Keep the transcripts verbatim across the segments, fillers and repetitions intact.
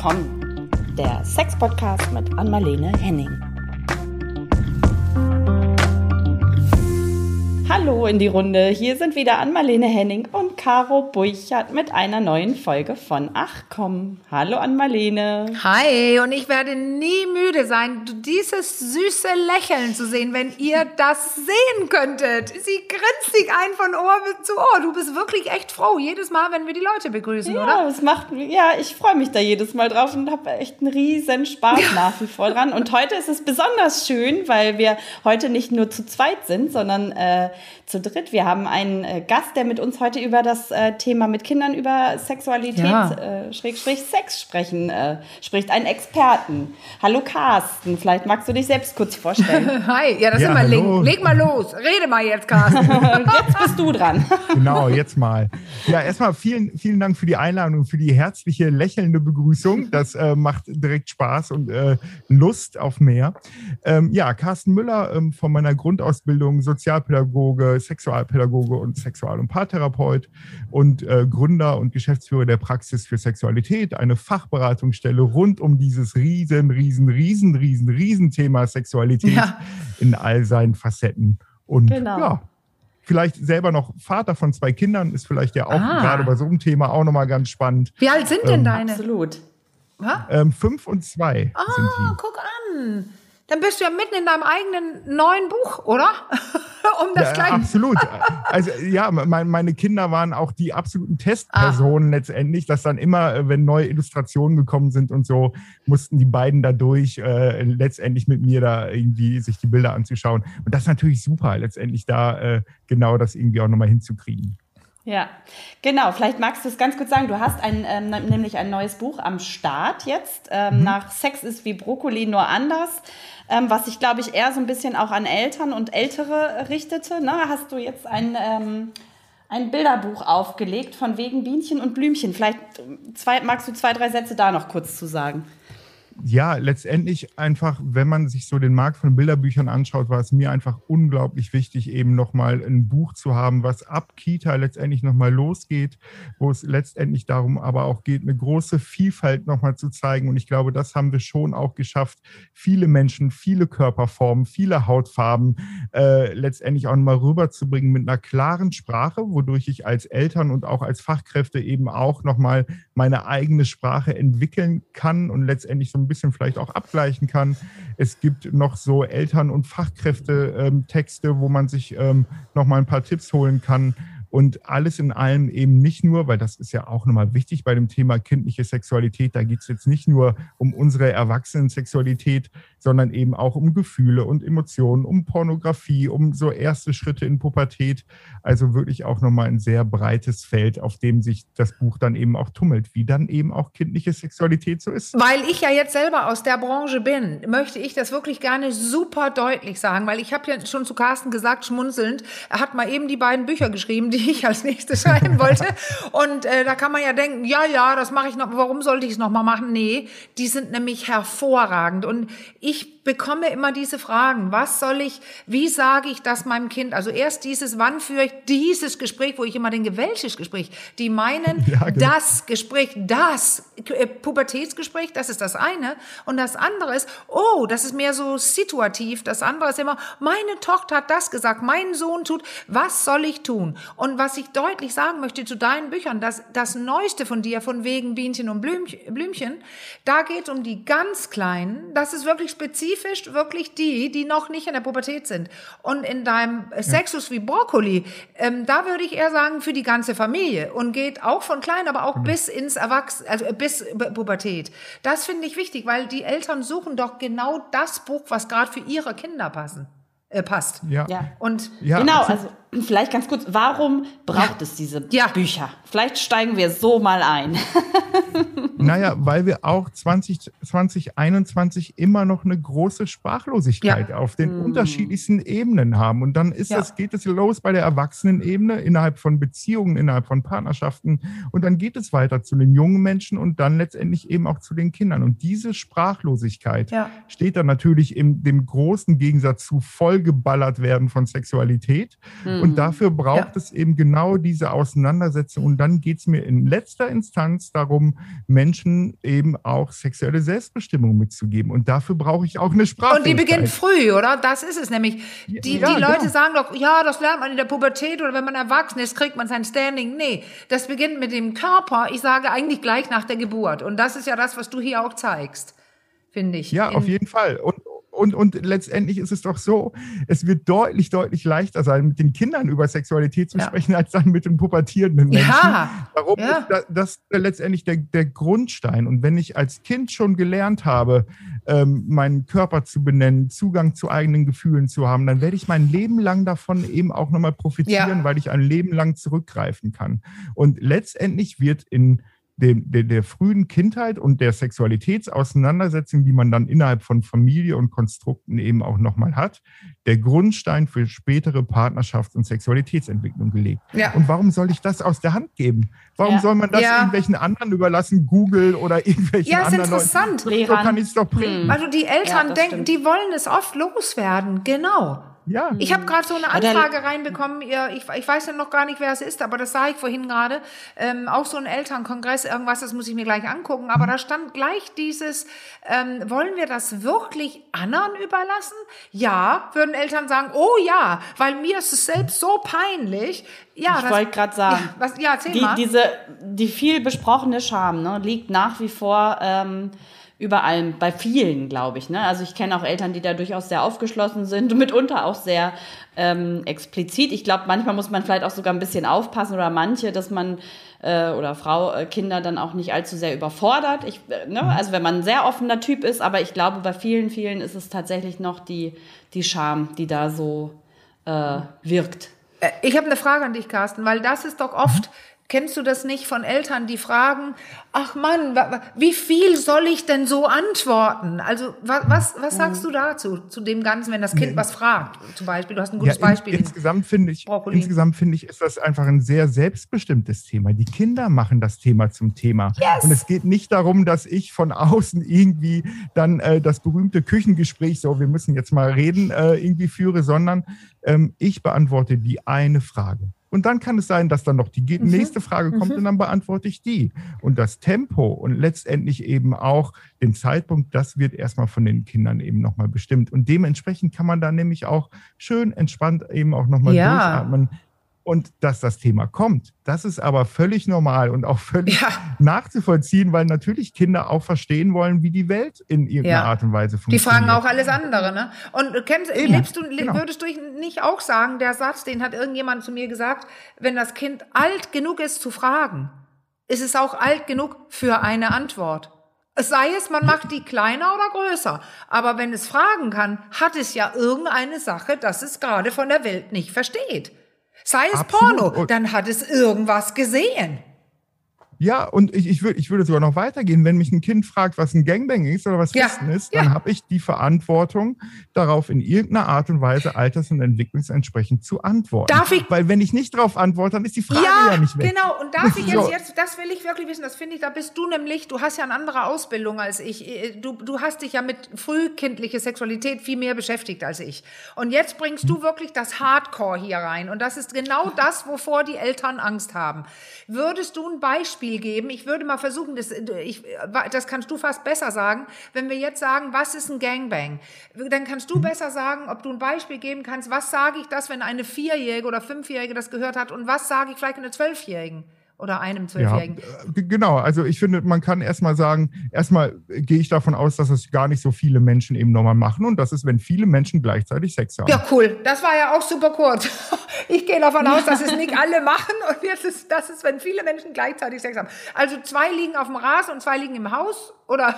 Komm, der Sex-Podcast mit Anmalene Henning. Hallo in die Runde, hier sind wieder Anmalene Henning und Caro Burchard mit einer neuen Folge von Ach komm. Hallo Anmalene. Hi, und ich werde nie müde sein, dieses süße Lächeln zu sehen, wenn ihr das sehen könntet. Sie grinst sich ein von Ohr bis zu Ohr. Du bist wirklich echt froh, jedes Mal, wenn wir die Leute begrüßen, ja, oder? Das macht, ja, ich freue mich da jedes Mal drauf und habe echt einen riesen Spaß nach wie vor dran. Und heute ist es besonders schön, weil wir heute nicht nur zu zweit sind, sondern äh, zu dritt. Wir haben einen äh, Gast, der mit uns heute über das äh, Thema mit Kindern über Sexualität, Ja. äh, Schrägstrich Sex sprechen, äh, spricht. Einen Experten. Hallo Carsten, vielleicht magst du dich selbst kurz vorstellen. Hi, ja, das Ja, sind wir. Leg, hallo. leg mal los, rede mal jetzt, Carsten. Und jetzt bist du dran. Genau, jetzt mal. Ja, erstmal vielen, vielen Dank für die Einladung und für die herzliche, lächelnde Begrüßung. Das äh, macht direkt Spaß und äh, Lust auf mehr. Ähm, ja, Carsten Müller ähm, von meiner Grundausbildung, Sozialpädagoge, Sexualpädagoge und Sexual- und Paartherapeut und äh, Gründer und Geschäftsführer der Praxis für Sexualität, eine Fachberatungsstelle rund um dieses riesen, riesen, riesen, riesen, riesen Thema Sexualität Ja. in all seinen Facetten. Und Genau. ja, vielleicht selber noch Vater von zwei Kindern, ist vielleicht ja auch Ah. gerade bei so einem Thema auch nochmal ganz spannend. Wie alt sind denn Ähm, deine? Absolut. Ha? Ähm, fünf und zwei Ah, sind die. guck an. Dann bist du ja mitten in deinem eigenen neuen Buch, oder? um das Ja, gleich... absolut. Also ja, mein, meine Kinder waren auch die absoluten Testpersonen letztendlich, dass dann immer, äh, wenn neue Illustrationen gekommen sind und so, mussten die beiden da durch, äh, letztendlich mit mir da irgendwie sich die Bilder anzuschauen. Und das ist natürlich super, letztendlich da äh, genau das irgendwie auch nochmal hinzukriegen. Ja, genau. Vielleicht magst du es ganz kurz sagen. Du hast ein, ähm, nämlich ein neues Buch am Start jetzt. Ähm, Mhm. Nach Sex ist wie Brokkoli, nur anders. Ähm, was sich, glaube ich, eher so ein bisschen auch an Eltern und Ältere richtete. Ne? Hast du jetzt ein, ähm, ein Bilderbuch aufgelegt von wegen Bienchen und Blümchen. Vielleicht zwei, magst du zwei, drei Sätze da noch kurz zu sagen. Ja, letztendlich einfach, wenn man sich so den Markt von Bilderbüchern anschaut, war es mir einfach unglaublich wichtig, eben nochmal ein Buch zu haben, was ab Kita letztendlich nochmal losgeht, wo es letztendlich darum aber auch geht, eine große Vielfalt nochmal zu zeigen. Und ich glaube, das haben wir schon auch geschafft, viele Menschen, viele Körperformen, viele Hautfarben äh, letztendlich auch nochmal rüberzubringen mit einer klaren Sprache, wodurch ich als Eltern und auch als Fachkräfte eben auch nochmal meine eigene Sprache entwickeln kann und letztendlich so ein bisschen vielleicht auch abgleichen kann. Es gibt noch so Eltern- und Fachkräfte-Texte, ähm, wo man sich ähm, noch mal ein paar Tipps holen kann. Und alles in allem eben nicht nur, weil das ist ja auch nochmal wichtig bei dem Thema kindliche Sexualität, da geht es jetzt nicht nur um unsere Erwachsenen-Sexualität, sondern eben auch um Gefühle und Emotionen, um Pornografie, um so erste Schritte in Pubertät. Also wirklich auch nochmal ein sehr breites Feld, auf dem sich das Buch dann eben auch tummelt, wie dann eben auch kindliche Sexualität so ist. Weil ich ja jetzt selber aus der Branche bin, möchte ich das wirklich gerne super deutlich sagen, weil ich habe ja schon zu Carsten gesagt, schmunzelnd, er hat mal eben die beiden Bücher geschrieben, die ich als nächstes schreiben wollte. Und äh, da kann man ja denken, ja, ja, das mache ich noch, warum sollte ich es noch mal machen? Nee, die sind nämlich hervorragend. Und ich bekomme immer diese Fragen, was soll ich, wie sage ich das meinem Kind? Also erst dieses, wann führe ich dieses Gespräch, wo ich immer denke, welches Gespräch? Die meinen, Ja, genau. das Gespräch, das äh, Pubertätsgespräch, das ist das eine. Und das andere ist, oh, das ist mehr so situativ. Das andere ist immer, meine Tochter hat das gesagt, mein Sohn tut, was soll ich tun? Und was ich deutlich sagen möchte zu deinen Büchern, das, das Neueste von dir, von wegen Bienchen und Blümchen, Blümchen, da geht es um die ganz Kleinen. Das ist wirklich spezifisch, wirklich die, die noch nicht in der Pubertät sind. Und in deinem Sexus wie Brokkoli, ähm, da würde ich eher sagen, für die ganze Familie. Und geht auch von klein, aber auch mhm. bis ins Erwachsenen, also bis Pubertät. Das finde ich wichtig, weil die Eltern suchen doch genau das Buch, was gerade für ihre Kinder passen, äh, passt. Ja. Ja. Und Ja, Genau, absolut. also vielleicht ganz kurz, warum braucht Ja. es diese Ja. Bücher? Vielleicht steigen wir so mal ein. Naja, weil wir auch zwanzig, zwanzig einundzwanzig immer noch eine große Sprachlosigkeit Ja. auf den mm. unterschiedlichsten Ebenen haben. Und dann ist Ja. das, geht es los bei der Erwachsenenebene, innerhalb von Beziehungen, innerhalb von Partnerschaften. Und dann geht es weiter zu den jungen Menschen und dann letztendlich eben auch zu den Kindern. Und diese Sprachlosigkeit Ja. steht dann natürlich in dem großen Gegensatz zu vollgeballert werden von Sexualität. Mm. Und dafür braucht Ja. es eben genau diese Auseinandersetzung. Und dann geht es mir in letzter Instanz darum, Menschen eben auch sexuelle Selbstbestimmung mitzugeben. Und dafür brauche ich auch eine Sprache. Und die beginnt früh, oder? Das ist es nämlich. Die, Ja, die Leute genau. sagen doch, ja, das lernt man in der Pubertät oder wenn man erwachsen ist, kriegt man sein Standing. Nee, das beginnt mit dem Körper. Ich sage eigentlich gleich nach der Geburt. Und das ist ja das, was du hier auch zeigst, finde ich. Ja, In- auf jeden Fall. Und, und, und letztendlich ist es doch so, es wird deutlich, deutlich leichter sein, mit den Kindern über Sexualität zu Ja. sprechen, als dann mit den pubertierenden Menschen. Ja, Warum ja. ist das, das letztendlich der, der Grundstein? Und wenn ich als Kind schon gelernt habe, ähm, meinen Körper zu benennen, Zugang zu eigenen Gefühlen zu haben, dann werde ich mein Leben lang davon eben auch nochmal profitieren, Ja. weil ich ein Leben lang zurückgreifen kann. Und letztendlich wird in dem, der, der frühen Kindheit und der Sexualitätsauseinandersetzung, die man dann innerhalb von Familie und Konstrukten eben auch nochmal hat, der Grundstein für spätere Partnerschafts- und Sexualitätsentwicklung gelegt. Ja. Und warum soll ich das aus der Hand geben? Warum Ja. soll man das Ja. irgendwelchen anderen überlachen, Google oder irgendwelchen Ja, ist anderen Leuten? interessant. So Lehrern. kann ich es doch bringen. Also die Eltern Ja, das denken, stimmt. die wollen es oft loswerden. Genau. Ja. Ich habe gerade so eine Aber dann- Anfrage reinbekommen, ihr, ich, ich weiß ja noch gar nicht, wer es ist, aber das sah ich vorhin gerade, ähm, auch so ein Elternkongress, irgendwas, das muss ich mir gleich angucken, aber da stand gleich dieses, ähm, wollen wir das wirklich anderen überlassen? Ja, würden Eltern sagen, oh ja, weil mir ist es selbst so peinlich. Ja, Ich das- wollte gerade sagen, Ja, was, ja erzähl die, mal. diese, die viel besprochene Scham, ne, liegt nach wie vor ähm, über allem, bei vielen, glaube ich. Ne? Also ich kenne auch Eltern, die da durchaus sehr aufgeschlossen sind und mitunter auch sehr ähm, explizit. Ich glaube, manchmal muss man vielleicht auch sogar ein bisschen aufpassen oder manche, dass man äh, oder Frau, äh, Kinder dann auch nicht allzu sehr überfordert. Ich, äh, ne? Also wenn man ein sehr offener Typ ist, aber ich glaube, bei vielen, vielen ist es tatsächlich noch die, die Scham, die da so äh, wirkt. Äh, Ich habe eine Frage an dich, Carsten, weil das ist doch oft, kennst du das nicht von Eltern, die fragen, ach Mann, wa- wa- wie viel soll ich denn so antworten? Also wa- was, was sagst du dazu, zu dem Ganzen, wenn das Kind was fragt? Zum Beispiel, du hast ein gutes Ja, in, Beispiel. insgesamt finde ich, Brokkoli. insgesamt finde ich, ist das einfach ein sehr selbstbestimmtes Thema. Die Kinder machen das Thema zum Thema. Yes. Und es geht nicht darum, dass ich von außen irgendwie dann äh, das berühmte Küchengespräch, so wir müssen jetzt mal reden, äh, irgendwie führe, sondern ähm, ich beantworte die eine Frage. Und dann kann es sein, dass dann noch die ge- nächste Frage kommt und dann beantworte ich die. Und das Tempo und letztendlich eben auch den Zeitpunkt, das wird erstmal von den Kindern eben nochmal bestimmt. Und dementsprechend kann man da nämlich auch schön entspannt eben auch nochmal Ja. durchatmen. Und dass das Thema kommt, das ist aber völlig normal und auch völlig Ja. nachzuvollziehen, weil natürlich Kinder auch verstehen wollen, wie die Welt in irgendeiner Ja. Art und Weise Die funktioniert. fragen auch alles andere, ne? Und kennst, Eben, lebst du, genau. würdest du nicht auch sagen, der Satz, den hat irgendjemand zu mir gesagt, wenn das Kind alt genug ist zu fragen, ist es auch alt genug für eine Antwort. Es sei es, man macht die kleiner oder größer. Aber wenn es fragen kann, hat es ja irgendeine Sache, dass es gerade von der Welt nicht versteht. Sei es Absolut. Porno, Und- dann hat es irgendwas gesehen. Ja, und ich, ich, würd, ich würde sogar noch weitergehen. Wenn mich ein Kind fragt, was ein Gangbang ist oder was Ja, Fisten ist, ja. dann habe ich die Verantwortung, darauf in irgendeiner Art und Weise alters- und entwicklungsentsprechend zu antworten. Darf ich- Weil wenn ich nicht darauf antworte, dann ist die Frage ja, Ja, nicht weg. genau. Und darf ich jetzt, So. jetzt, das will ich wirklich wissen, das finde ich, da bist du nämlich, du hast ja eine andere Ausbildung als ich. Du, du hast dich ja mit frühkindlicher Sexualität viel mehr beschäftigt als ich. Und jetzt bringst du wirklich das Hardcore hier rein. Und das ist genau das, wovor die Eltern Angst haben. Würdest du ein Beispiel geben? Ich würde mal versuchen, das, ich, das kannst du fast besser sagen. Wenn wir jetzt sagen, was ist ein Gangbang? Dann kannst du besser sagen, ob du ein Beispiel geben kannst, was sage ich das, wenn eine Vierjährige oder Fünfjährige das gehört hat und was sage ich vielleicht einer Zwölfjährigen oder einem Ja, Zwölfjährigen? äh, genau. Also ich finde, man kann erstmal sagen, erstmal gehe ich davon aus, dass es gar nicht so viele Menschen eben nochmal machen. Und das ist, wenn viele Menschen gleichzeitig Sex haben. Ja, cool. Das war ja auch super kurz. Ich gehe davon aus, dass es nicht alle machen und jetzt ist, das ist, wenn viele Menschen gleichzeitig Sex haben. Also zwei liegen auf dem Rasen und zwei liegen im Haus oder?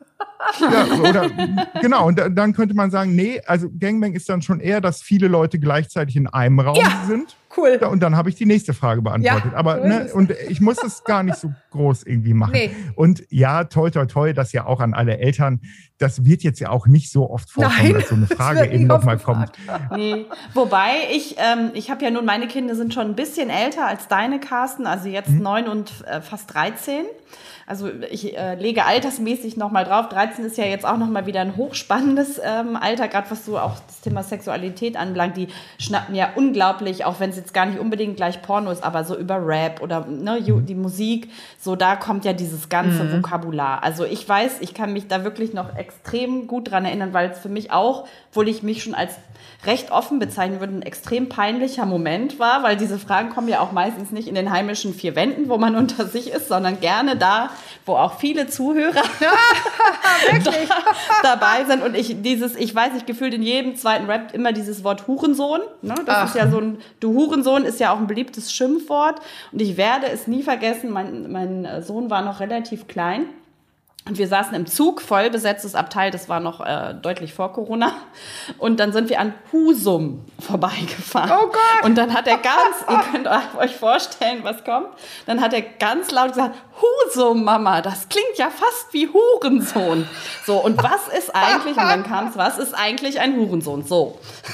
Ja, oder, genau, und da- dann könnte man sagen, nee, also Gangbang ist dann schon eher, dass viele Leute gleichzeitig in einem Raum Ja, sind. cool. Ja, und dann habe ich die nächste Frage beantwortet. Ja, Aber so ist ne, es. und ich muss das gar nicht so groß irgendwie machen. Nee. Und ja, toi, toi, toi, das ja auch an alle Eltern, das wird jetzt ja auch nicht so oft vorkommen, Nein, dass so eine das Frage wird eben nicht oft nochmal kommt. gefragt. Nee. Wobei ich, ähm, ich habe ja nun, meine Kinder sind schon ein bisschen älter als deine, Carsten, also jetzt neun und äh, fast dreizehn. Also ich äh, lege altersmäßig nochmal drauf. dreizehn ist ja jetzt auch nochmal wieder ein hochspannendes ähm, Alter, gerade was so auch das Thema Sexualität anbelangt. Die schnappen ja unglaublich, auch wenn sie jetzt gar nicht unbedingt gleich Porno ist, aber so über Rap oder ne, die Musik, so da kommt ja dieses ganze mhm. Vokabular. Also ich weiß, ich kann mich da wirklich noch extrem gut dran erinnern, weil es für mich auch, obwohl ich mich schon als recht offen bezeichnen würde, ein extrem peinlicher Moment war, weil diese Fragen kommen ja auch meistens nicht in den heimischen vier Wänden, wo man unter sich ist, sondern gerne da, wo auch viele Zuhörer ja, da, dabei sind. Und ich dieses, ich weiß nicht, gefühlt in jedem zweiten Rap immer dieses Wort Hurensohn. Ne? Das Ach. ist ja so ein, du Hurensohn ist ja auch ein beliebtes Schimpfwort. Und ich werde es nie vergessen, mein, mein Sohn war noch relativ klein. Und wir saßen im Zug, voll besetztes Abteil, das war noch äh, deutlich vor Corona. Und dann sind wir an Husum vorbeigefahren. Oh Gott! Und dann hat er ganz, ihr könnt euch vorstellen, was kommt, dann hat er ganz laut gesagt, Husum, Mama, das klingt ja fast wie Hurensohn. So, und was ist eigentlich, und dann kam es, was ist eigentlich ein Hurensohn? So.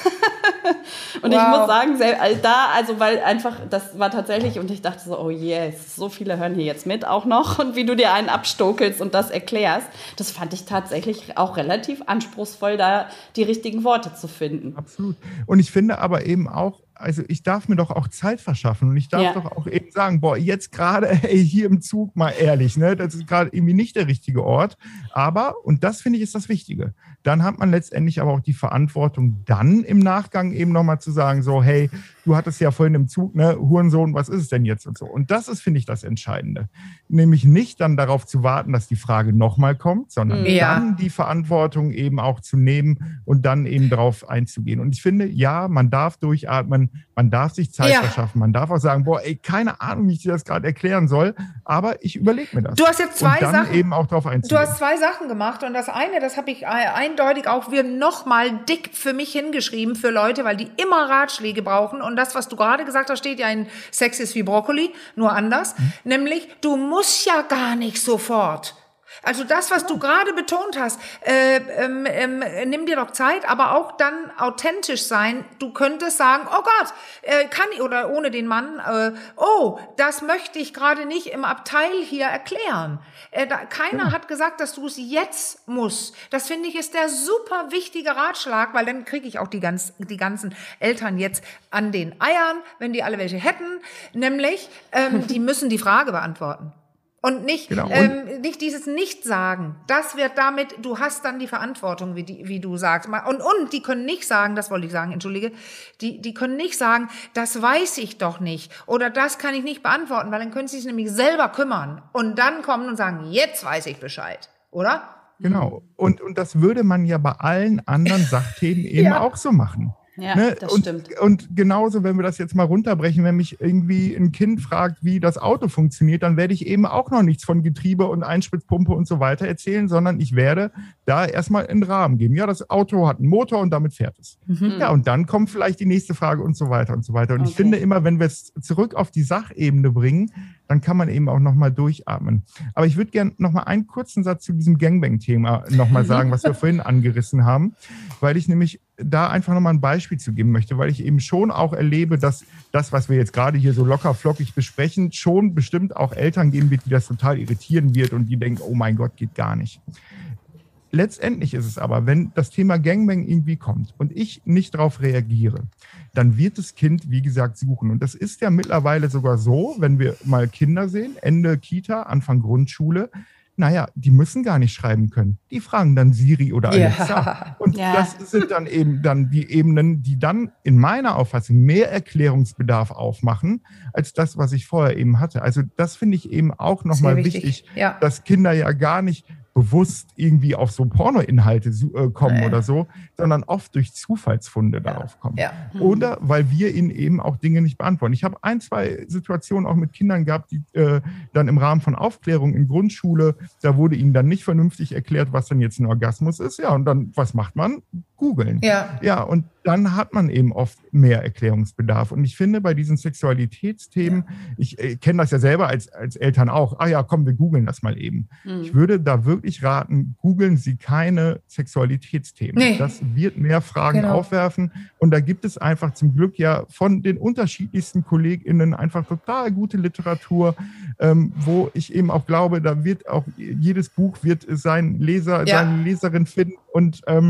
Und wow. ich muss sagen, da, also weil einfach, das war tatsächlich, und ich dachte so, oh yes, so viele hören hier jetzt mit auch noch. Und wie du dir einen abstokelst und das erklärst, das fand ich tatsächlich auch relativ anspruchsvoll, da die richtigen Worte zu finden. Absolut. Und ich finde aber eben auch, also ich darf mir doch auch Zeit verschaffen und ich darf ja. doch auch eben sagen, boah, jetzt gerade ey, hier im Zug, mal ehrlich, ne, das ist gerade irgendwie nicht der richtige Ort. Aber, und das finde ich ist das Wichtige, dann hat man letztendlich aber auch die Verantwortung, dann im Nachgang eben nochmal zu sagen, so, hey, du hattest ja vorhin im Zug, ne, Hurensohn, was ist es denn jetzt und so. Und das ist, finde ich, das Entscheidende. Nämlich nicht dann darauf zu warten, dass die Frage nochmal kommt, sondern ja. dann die Verantwortung eben auch zu nehmen und dann eben darauf einzugehen. Und ich finde, ja, man darf durchatmen, man darf sich Zeit ja. verschaffen, man darf auch sagen, boah, ey, keine Ahnung, wie ich dir das gerade erklären soll, aber ich überlege mir das. Du hast jetzt zwei und dann Sachen, eben auch darauf einzugehen. Du hast zwei Sachen gemacht und das eine, das habe ich eindeutig auch wieder nochmal dick für mich hingeschrieben für Leute, weil die immer Ratschläge brauchen und das, was du gerade gesagt hast, steht ja in Sex ist wie Brokkoli, nur anders, hm. nämlich, du musst ja gar nicht sofort. Also das, was du gerade betont hast, äh, ähm, ähm, nimm dir doch Zeit, aber auch dann authentisch sein. Du könntest sagen, oh Gott, äh, kann ich, oder ohne den Mann, äh, oh, das möchte ich gerade nicht im Abteil hier erklären. Äh, da, keiner ja. hat gesagt, dass du es jetzt musst. Das finde ich ist der super wichtige Ratschlag, weil dann kriege ich auch die, ganz, die ganzen Eltern jetzt an den Eiern, wenn die alle welche hätten, nämlich, ähm, die müssen die Frage beantworten. Und nicht, genau. ähm, nicht dieses Nicht-Sagen. Das wird damit, du hast dann die Verantwortung, wie, die, wie du sagst. Und, und die können nicht sagen, das wollte ich sagen, entschuldige, die, die können nicht sagen, das weiß ich doch nicht oder das kann ich nicht beantworten, weil dann können sie sich nämlich selber kümmern und dann kommen und sagen, jetzt weiß ich Bescheid, oder? Genau. Und, und das würde man ja bei allen anderen Sachthemen eben ja. auch so machen. Ja, ne? das und, stimmt. Und genauso, wenn wir das jetzt mal runterbrechen, wenn mich irgendwie ein Kind fragt, wie das Auto funktioniert, dann werde ich eben auch noch nichts von Getriebe und Einspritzpumpe und so weiter erzählen, sondern ich werde da erstmal einen Rahmen geben. Ja, das Auto hat einen Motor und damit fährt es. Mhm. Ja, und dann kommt vielleicht die nächste Frage und so weiter und so weiter. Und okay. ich finde immer, wenn wir es zurück auf die Sachebene bringen, dann kann man eben auch nochmal durchatmen. Aber ich würde gerne nochmal einen kurzen Satz zu diesem Gangbang-Thema nochmal sagen, was wir vorhin angerissen haben, weil ich nämlich da einfach nochmal ein Beispiel zu geben möchte, weil ich eben schon auch erlebe, dass das, was wir jetzt gerade hier so locker flockig besprechen, schon bestimmt auch Eltern geben wird, die das total irritieren wird und die denken, oh mein Gott, geht gar nicht. Letztendlich ist es aber, wenn das Thema Gangbang irgendwie kommt und ich nicht darauf reagiere, dann wird das Kind, wie gesagt, suchen. Und das ist ja mittlerweile sogar so, wenn wir mal Kinder sehen, Ende Kita, Anfang Grundschule, naja, die müssen gar nicht schreiben können. Die fragen dann Siri oder Alexa. Ja. Und ja. das sind dann eben dann die Ebenen, die dann in meiner Auffassung mehr Erklärungsbedarf aufmachen, als das, was ich vorher eben hatte. Also das finde ich eben auch nochmal wichtig, wichtig ja. dass Kinder ja gar nicht bewusst irgendwie auf so Pornoinhalte äh, kommen ja. oder so, sondern oft durch Zufallsfunde ja. darauf kommen. Ja. Mhm. Oder weil wir ihnen eben auch Dinge nicht beantworten. Ich habe ein, zwei Situationen auch mit Kindern gehabt, die äh, dann im Rahmen von Aufklärung in Grundschule, da wurde ihnen dann nicht vernünftig erklärt, was denn jetzt ein Orgasmus ist. Ja, und dann, was macht man? Googeln. Ja. Ja, und dann hat man eben oft mehr Erklärungsbedarf. Und ich finde, bei diesen Sexualitätsthemen, ja. ich äh, kenne das ja selber als, als Eltern auch, ah ja, komm, wir googeln das mal eben. Mhm. Ich würde da wirklich raten, googeln Sie keine Sexualitätsthemen. Nee. Das wird mehr Fragen genau. aufwerfen. Und da gibt es einfach zum Glück ja von den unterschiedlichsten KollegInnen einfach total gute Literatur, ähm, wo ich eben auch glaube, da wird auch jedes Buch wird seinen Leser, ja. seine Leserin finden und ähm,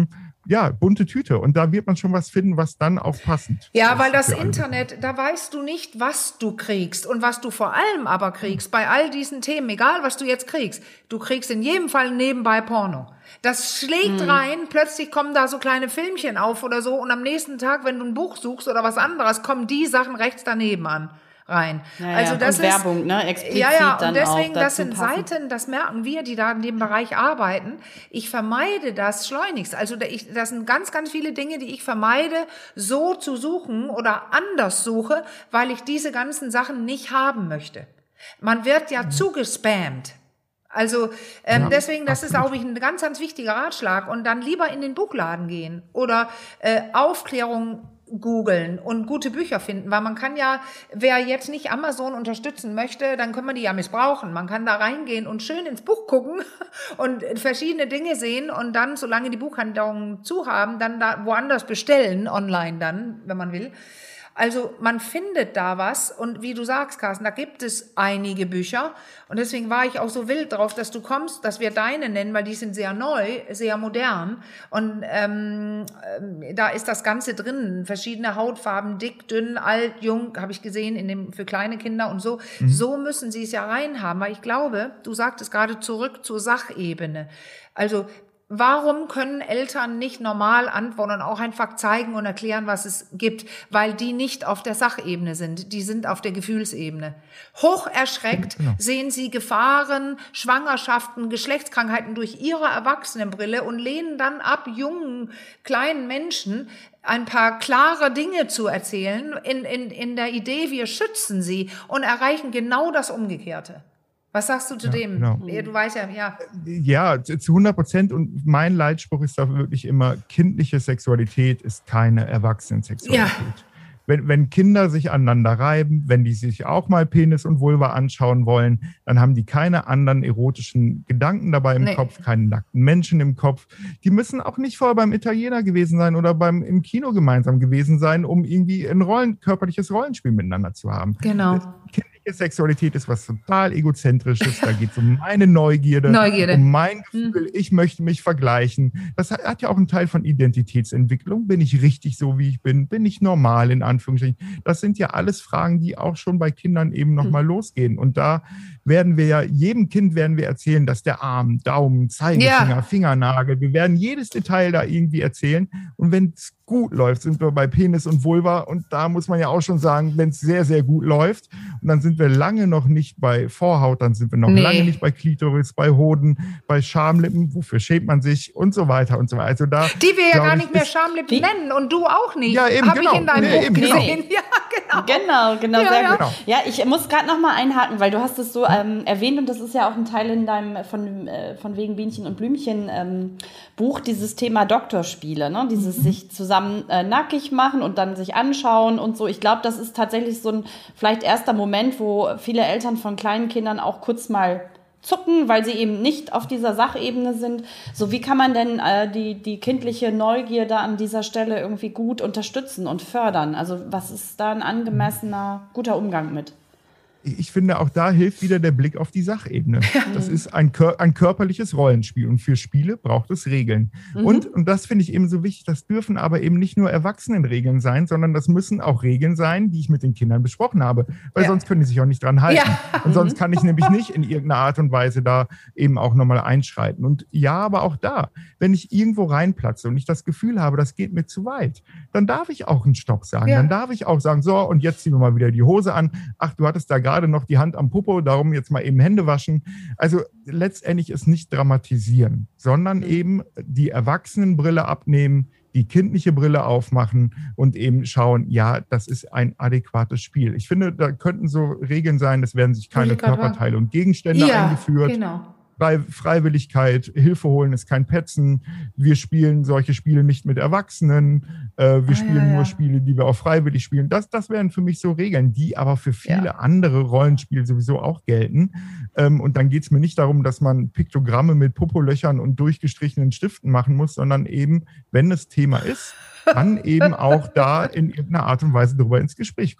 ja, bunte Tüte. Und da wird man schon was finden, was dann auch passend. Ja, weil das Internet, da weißt du nicht, was du kriegst und was du vor allem aber kriegst bei all diesen Themen, egal was du jetzt kriegst. Du kriegst in jedem Fall nebenbei Porno. Das schlägt hm. rein, plötzlich kommen da so kleine Filmchen auf oder so und am nächsten Tag, wenn du ein Buch suchst oder was anderes, kommen die Sachen rechts daneben an. rein. Ja, also ja. das und ist, Werbung, ne? Explizit ja, ja, dann und deswegen, auch das sind passen. Seiten, das merken wir, die da in dem Bereich arbeiten. Ich vermeide das schleunigst. Also ich, das sind ganz, ganz viele Dinge, die ich vermeide, so zu suchen oder anders suche, weil ich diese ganzen Sachen nicht haben möchte. Man wird ja mhm. zugespammt. Also ähm, ja, deswegen, das absolut. Ist auch ein ganz, ganz wichtiger Ratschlag. Und dann lieber in den Buchladen gehen oder äh, Aufklärung googeln und gute Bücher finden, weil man kann ja, wer jetzt nicht Amazon unterstützen möchte, dann kann man die ja missbrauchen. Man kann da reingehen und schön ins Buch gucken und verschiedene Dinge sehen und dann, solange die Buchhandlungen zu haben, dann da woanders bestellen, online dann, wenn man will. Also man findet da was und wie du sagst, Carsten, da gibt es einige Bücher und deswegen war ich auch so wild drauf, dass du kommst, dass wir deine nennen, weil die sind sehr neu, sehr modern und ähm, da ist das Ganze drin, verschiedene Hautfarben, dick, dünn, alt, jung, habe ich gesehen, in dem für kleine Kinder und so. Mhm. So müssen sie es ja reinhaben, weil ich glaube, du sagtest gerade zurück zur Sachebene. Also warum können Eltern nicht normal antworten und auch einfach zeigen und erklären, was es gibt? Weil die nicht auf der Sachebene sind, die sind auf der Gefühlsebene. Hoch erschreckt genau. sehen sie Gefahren, Schwangerschaften, Geschlechtskrankheiten durch ihre Erwachsenenbrille und lehnen dann ab, jungen, kleinen Menschen ein paar klare Dinge zu erzählen, in, in, in der Idee, wir schützen sie und erreichen genau das Umgekehrte. Was sagst du zu ja, dem? Genau. Du weißt ja, ja. Ja, zu hundert Prozent. Und mein Leitspruch ist da wirklich immer, kindliche Sexualität ist keine Erwachsenensexualität. Ja. Wenn, wenn Kinder sich aneinander reiben, wenn die sich auch mal Penis und Vulva anschauen wollen, dann haben die keine anderen erotischen Gedanken dabei im nee. Kopf, keinen nackten Menschen im Kopf. Die müssen auch nicht vorher beim Italiener gewesen sein oder beim im Kino gemeinsam gewesen sein, um irgendwie ein Rollen, körperliches Rollenspiel miteinander zu haben. Genau. Sexualität ist was total Egozentrisches, da geht es um meine Neugierde, Neugierde, um mein Gefühl, ich möchte mich vergleichen. Das hat, hat ja auch einen Teil von Identitätsentwicklung. Bin ich richtig so, wie ich bin? Bin ich normal, in Anführungsstrichen? Das sind ja alles Fragen, die auch schon bei Kindern eben nochmal mhm. losgehen. Und da werden wir ja, jedem Kind werden wir erzählen, dass der Arm, Daumen, Zeigefinger, ja. Fingernagel, wir werden jedes Detail da irgendwie erzählen. Und wenn es gut läuft, sind wir bei Penis und Vulva. Und da muss man ja auch schon sagen, wenn es sehr, sehr gut läuft, und dann sind wir lange noch nicht bei Vorhaut, dann sind wir noch nee. lange nicht bei Klitoris, bei Hoden, bei Schamlippen, wofür schämt man sich und so weiter und so weiter. Also da, die wir ja gar nicht mehr Schamlippen nennen und du auch nicht. Ja, eben, Habe genau. ich in deinem nee, Buch eben, gesehen. Genau. Ja, genau. Genau, genau, ja, sehr ja. gut. Genau. Ja, ich muss gerade noch mal einhaken, weil du hast es so ähm, erwähnt und das ist ja auch ein Teil in deinem, von, äh, von wegen Bienchen und Blümchen ähm, Buch, dieses Thema Doktorspiele, ne? Dieses mhm. sich zusammen äh, nackig machen und dann sich anschauen und so. Ich glaube, das ist tatsächlich so ein vielleicht erster Moment, wo viele Eltern von kleinen Kindern auch kurz mal zucken, weil sie eben nicht auf dieser Sachebene sind. So, wie kann man denn äh, die, die kindliche Neugierde an dieser Stelle irgendwie gut unterstützen und fördern? Also was ist da ein angemessener, guter Umgang mit? Ich finde, auch da hilft wieder der Blick auf die Sachebene. Das ist ein, kör- ein körperliches Rollenspiel und für Spiele braucht es Regeln. Mhm. Und, und das finde ich eben so wichtig, das dürfen aber eben nicht nur Erwachsenenregeln sein, sondern das müssen auch Regeln sein, die ich mit den Kindern besprochen habe, weil ja. sonst können die sich auch nicht dran halten. Ja. Und sonst kann ich nämlich nicht in irgendeiner Art und Weise da eben auch nochmal einschreiten. Und ja, aber auch da, wenn ich irgendwo reinplatze und ich das Gefühl habe, das geht mir zu weit, dann darf ich auch einen Stopp sagen. Ja. Dann darf ich auch sagen, so, und jetzt ziehen wir mal wieder die Hose an. Ach, du hattest da gerade gerade noch die Hand am Popo, darum jetzt mal eben Hände waschen. Also letztendlich ist nicht dramatisieren, sondern eben die Erwachsenenbrille abnehmen, die kindliche Brille aufmachen und eben schauen, ja, das ist ein adäquates Spiel. Ich finde, da könnten so Regeln sein, es werden sich keine Körperteile und Gegenstände ja, eingeführt. Genau. Bei Freiwilligkeit, Hilfe holen ist kein Petzen. Wir spielen solche Spiele nicht mit Erwachsenen. Äh, wir ah, spielen ja, ja. nur Spiele, die wir auch freiwillig spielen. Das, das wären für mich so Regeln, die aber für viele ja. andere Rollenspiele sowieso auch gelten. Ähm, und dann geht es mir nicht darum, dass man Piktogramme mit Popolöchern und durchgestrichenen Stiften machen muss, sondern eben, wenn es Thema ist, dann eben auch da in irgendeiner Art und Weise drüber ins Gespräch kommen.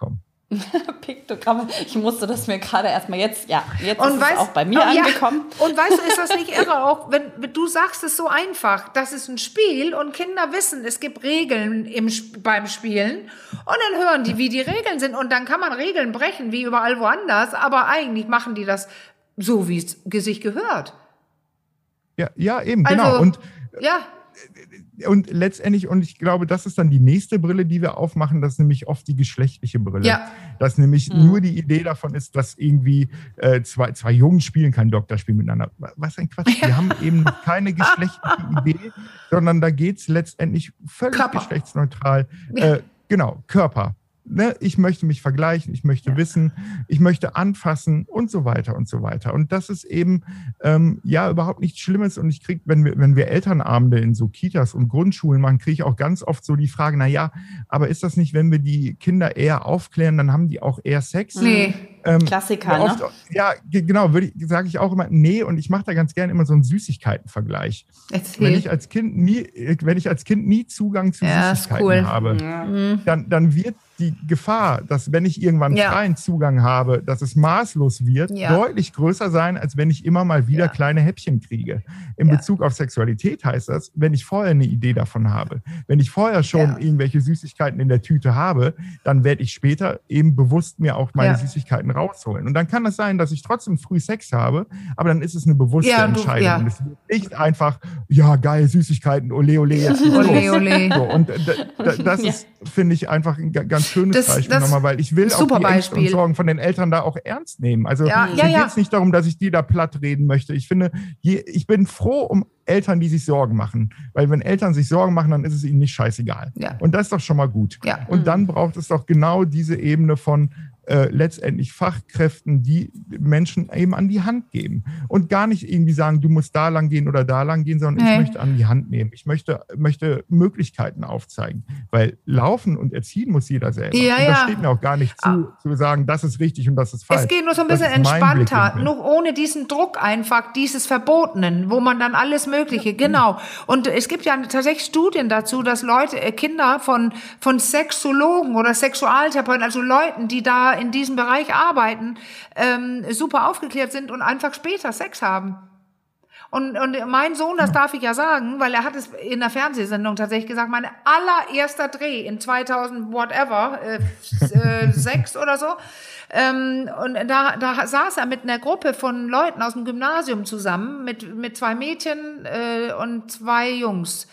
Piktogramme. Ich musste das mir gerade erstmal jetzt, ja, jetzt und ist weißt, es auch bei mir oh, angekommen. Ja. Und weißt du, ist das nicht irre auch, wenn, wenn du sagst es so einfach, das ist ein Spiel und Kinder wissen, es gibt Regeln im, beim Spielen und dann hören die, wie die Regeln sind und dann kann man Regeln brechen, wie überall woanders, aber eigentlich machen die das so, wie es sich gehört. Ja, ja, eben, Also, genau. Und ja. Und letztendlich, und ich glaube, das ist dann die nächste Brille, die wir aufmachen, das ist nämlich oft die geschlechtliche Brille. Ja. Dass nämlich Mhm. nur die Idee davon ist, dass irgendwie äh, zwei, zwei Jungs spielen kein Doktorspiel miteinander. Was ein Quatsch. Wir haben eben keine geschlechtliche Idee, sondern da geht's letztendlich völlig Körper. geschlechtsneutral. Ja. Äh, genau, Körper. Ne, ich möchte mich vergleichen, ich möchte ja. wissen, ich möchte anfassen und so weiter und so weiter. Und das ist eben ähm, ja überhaupt nichts Schlimmes. Und ich kriege, wenn wir, wenn wir Elternabende in so Kitas und Grundschulen machen, kriege ich auch ganz oft so die Frage, na ja, aber ist das nicht, wenn wir die Kinder eher aufklären, dann haben die auch eher Sex? Nee. Ähm, Klassiker, oft, ne? Ja, genau, sage ich auch immer, nee, und ich mache da ganz gerne immer so einen Süßigkeitenvergleich. Erzähl. Wenn ich als Kind nie, wenn ich als Kind nie Zugang zu ja, Süßigkeiten cool. habe, Ja. dann, dann wird die Gefahr, dass wenn ich irgendwann Ja. freien Zugang habe, dass es maßlos wird, Ja. deutlich größer sein, als wenn ich immer mal wieder Ja. kleine Häppchen kriege. In Ja. Bezug auf Sexualität heißt das, wenn ich vorher eine Idee davon habe, wenn ich vorher schon Ja. irgendwelche Süßigkeiten in der Tüte habe, dann werde ich später eben bewusst mir auch meine Ja. Süßigkeiten rausholen. Und dann kann es sein, dass ich trotzdem früh Sex habe, aber dann ist es eine bewusste Ja, du- Entscheidung. ja. Und es wird nicht einfach, ja geil, Süßigkeiten, ole ole, jetzt geht's Ole, los. ole. So, und d- d- das Ja. ist, finde ich, einfach ein ga- ganz schönes Das- Beispiel das- nochmal, weil ich will auch super die Ängste und Beispiel. Sorgen von den Eltern da auch ernst nehmen. Also Ja, mir ja, ja. geht es nicht darum, dass ich die da platt reden möchte. Ich finde, je, ich bin froh um Eltern, die sich Sorgen machen. Weil wenn Eltern sich Sorgen machen, dann ist es ihnen nicht scheißegal. Ja. Und das ist doch schon mal gut. Ja. Und dann braucht es doch genau diese Ebene von äh, letztendlich Fachkräften, die Menschen eben an die Hand geben. Und gar nicht irgendwie sagen, du musst da lang gehen oder da lang gehen, sondern Nee. ich möchte an die Hand nehmen. Ich möchte, möchte Möglichkeiten aufzeigen. Weil laufen und erziehen muss jeder selber. Ja, und das ja. steht mir auch gar nicht zu, Ah. zu sagen, das ist richtig und das ist falsch. Es geht nur so ein Das bisschen ist mein entspannter, Blickwinkel. nur ohne diesen Druck einfach, dieses Verbotenen, wo man dann alles Mögliche, genau. Und es gibt ja tatsächlich Studien dazu, dass Leute, äh, Kinder von, von Sexologen oder Sexualtherapeuten, also Leuten, die da in diesem Bereich arbeiten, ähm, super aufgeklärt sind und einfach später Sex haben. Und, und mein Sohn, das darf ich ja sagen, weil er hat es in der Fernsehsendung tatsächlich gesagt, mein allererster Dreh in zweitausend whatever, äh, äh, sechs oder so, ähm, und da, da saß er mit einer Gruppe von Leuten aus dem Gymnasium zusammen, mit, mit zwei Mädchen äh, und zwei Jungs.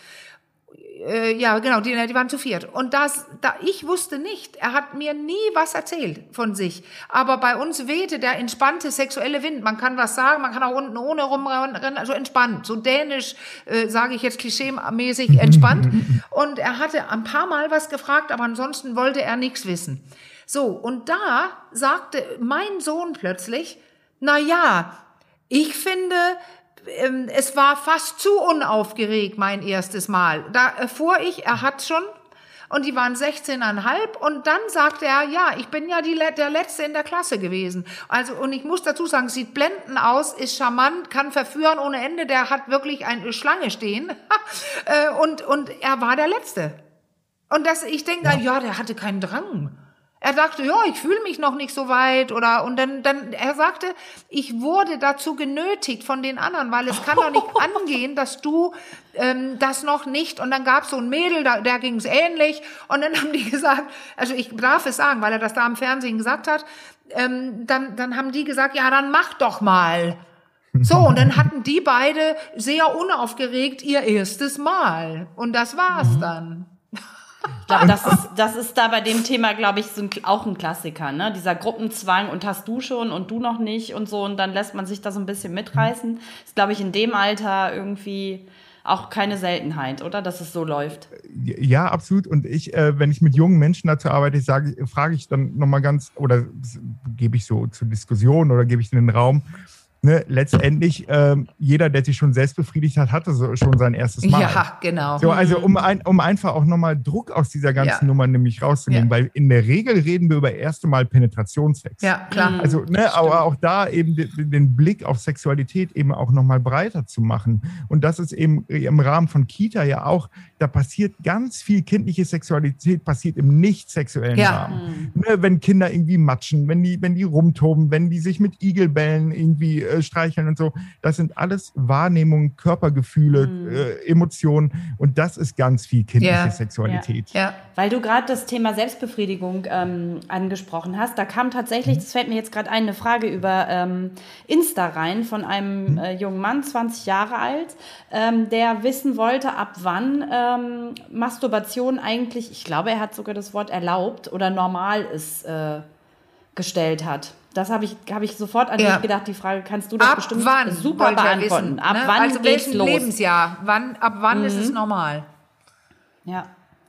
Äh, ja, genau, die, die waren zu viert. Und das, da, ich wusste nicht, er hat mir nie was erzählt von sich. Aber bei uns wehte der entspannte sexuelle Wind. Man kann was sagen, man kann auch unten ohne rumrennen, also entspannt. So dänisch, äh, sage ich jetzt klischee-mäßig, entspannt. Und er hatte ein paar Mal was gefragt, aber ansonsten wollte er nichts wissen. So, und da sagte mein Sohn plötzlich, na ja, ich finde, es war fast zu unaufgeregt, mein erstes Mal. Da erfuhr ich, er hat schon, und die waren sechzehn Komma fünf, und dann sagte er, ja, ich bin ja die, der Letzte in der Klasse gewesen. Also, und ich muss dazu sagen, sieht blendend aus, ist charmant, kann verführen ohne Ende, der hat wirklich eine Schlange stehen, und, und er war der Letzte. Und das, ich denke, ja. ja, der hatte keinen Drang. Er dachte, ja, ich fühle mich noch nicht so weit, oder, und dann, dann, er sagte, ich wurde dazu genötigt von den anderen, weil es kann doch nicht angehen, dass du, ähm, das noch nicht, und dann gab es so ein Mädel, da, der ging es ähnlich, und dann haben die gesagt, also ich darf es sagen, weil er das da im Fernsehen gesagt hat, ähm, dann, dann haben die gesagt, ja, dann mach doch mal. So, und dann hatten die beide sehr unaufgeregt ihr erstes Mal. Und das war's dann. Ich glaube, das ist, das ist da bei dem Thema, glaube ich, so ein, auch ein Klassiker, ne? Dieser Gruppenzwang und hast du schon und du noch nicht und so, und dann lässt man sich da so ein bisschen mitreißen. Ist, glaube ich, in dem Alter irgendwie auch keine Seltenheit, oder? Dass es so läuft. Ja, absolut. Und ich, äh, wenn ich mit jungen Menschen dazu arbeite, sage, frage ich dann nochmal ganz, oder gebe ich so zur Diskussion oder gebe ich in den Raum, Ne, letztendlich, ähm, jeder, der sich schon selbst befriedigt hat, hatte so schon sein erstes Mal. Ja, genau. So, also um, ein, um einfach auch nochmal Druck aus dieser ganzen Ja. Nummer nämlich rauszunehmen, Ja. weil in der Regel reden wir über erste Mal Penetrationssex. Ja, klar. Also, ne, aber auch da eben den, den Blick auf Sexualität eben auch nochmal breiter zu machen. Und das ist eben im Rahmen von Kita ja auch, da passiert ganz viel kindliche Sexualität, passiert im nicht sexuellen Ja. Rahmen. Ne, wenn Kinder irgendwie matschen, wenn die, wenn die rumtoben, wenn die sich mit Igelbällen irgendwie äh, streicheln und so. Das sind alles Wahrnehmungen, Körpergefühle, Mhm. äh, Emotionen und das ist ganz viel kindliche Ja. Sexualität. Ja. Weil du gerade das Thema Selbstbefriedigung ähm, angesprochen hast, da kam tatsächlich, das fällt mir jetzt gerade ein, eine Frage über ähm, Insta rein von einem äh, jungen Mann, zwanzig Jahre alt, ähm, der wissen wollte, ab wann ähm, Masturbation eigentlich, ich glaube, er hat sogar das Wort erlaubt oder normal ist, äh, gestellt hat. Das habe ich, hab ich sofort an Ja. dich gedacht. Die Frage kannst du doch Ab bestimmt wann super wollte er beantworten. wissen, Ab ne? wann also geht's welchen los? Lebensjahr? Wann, ab wann ist es normal? Ja.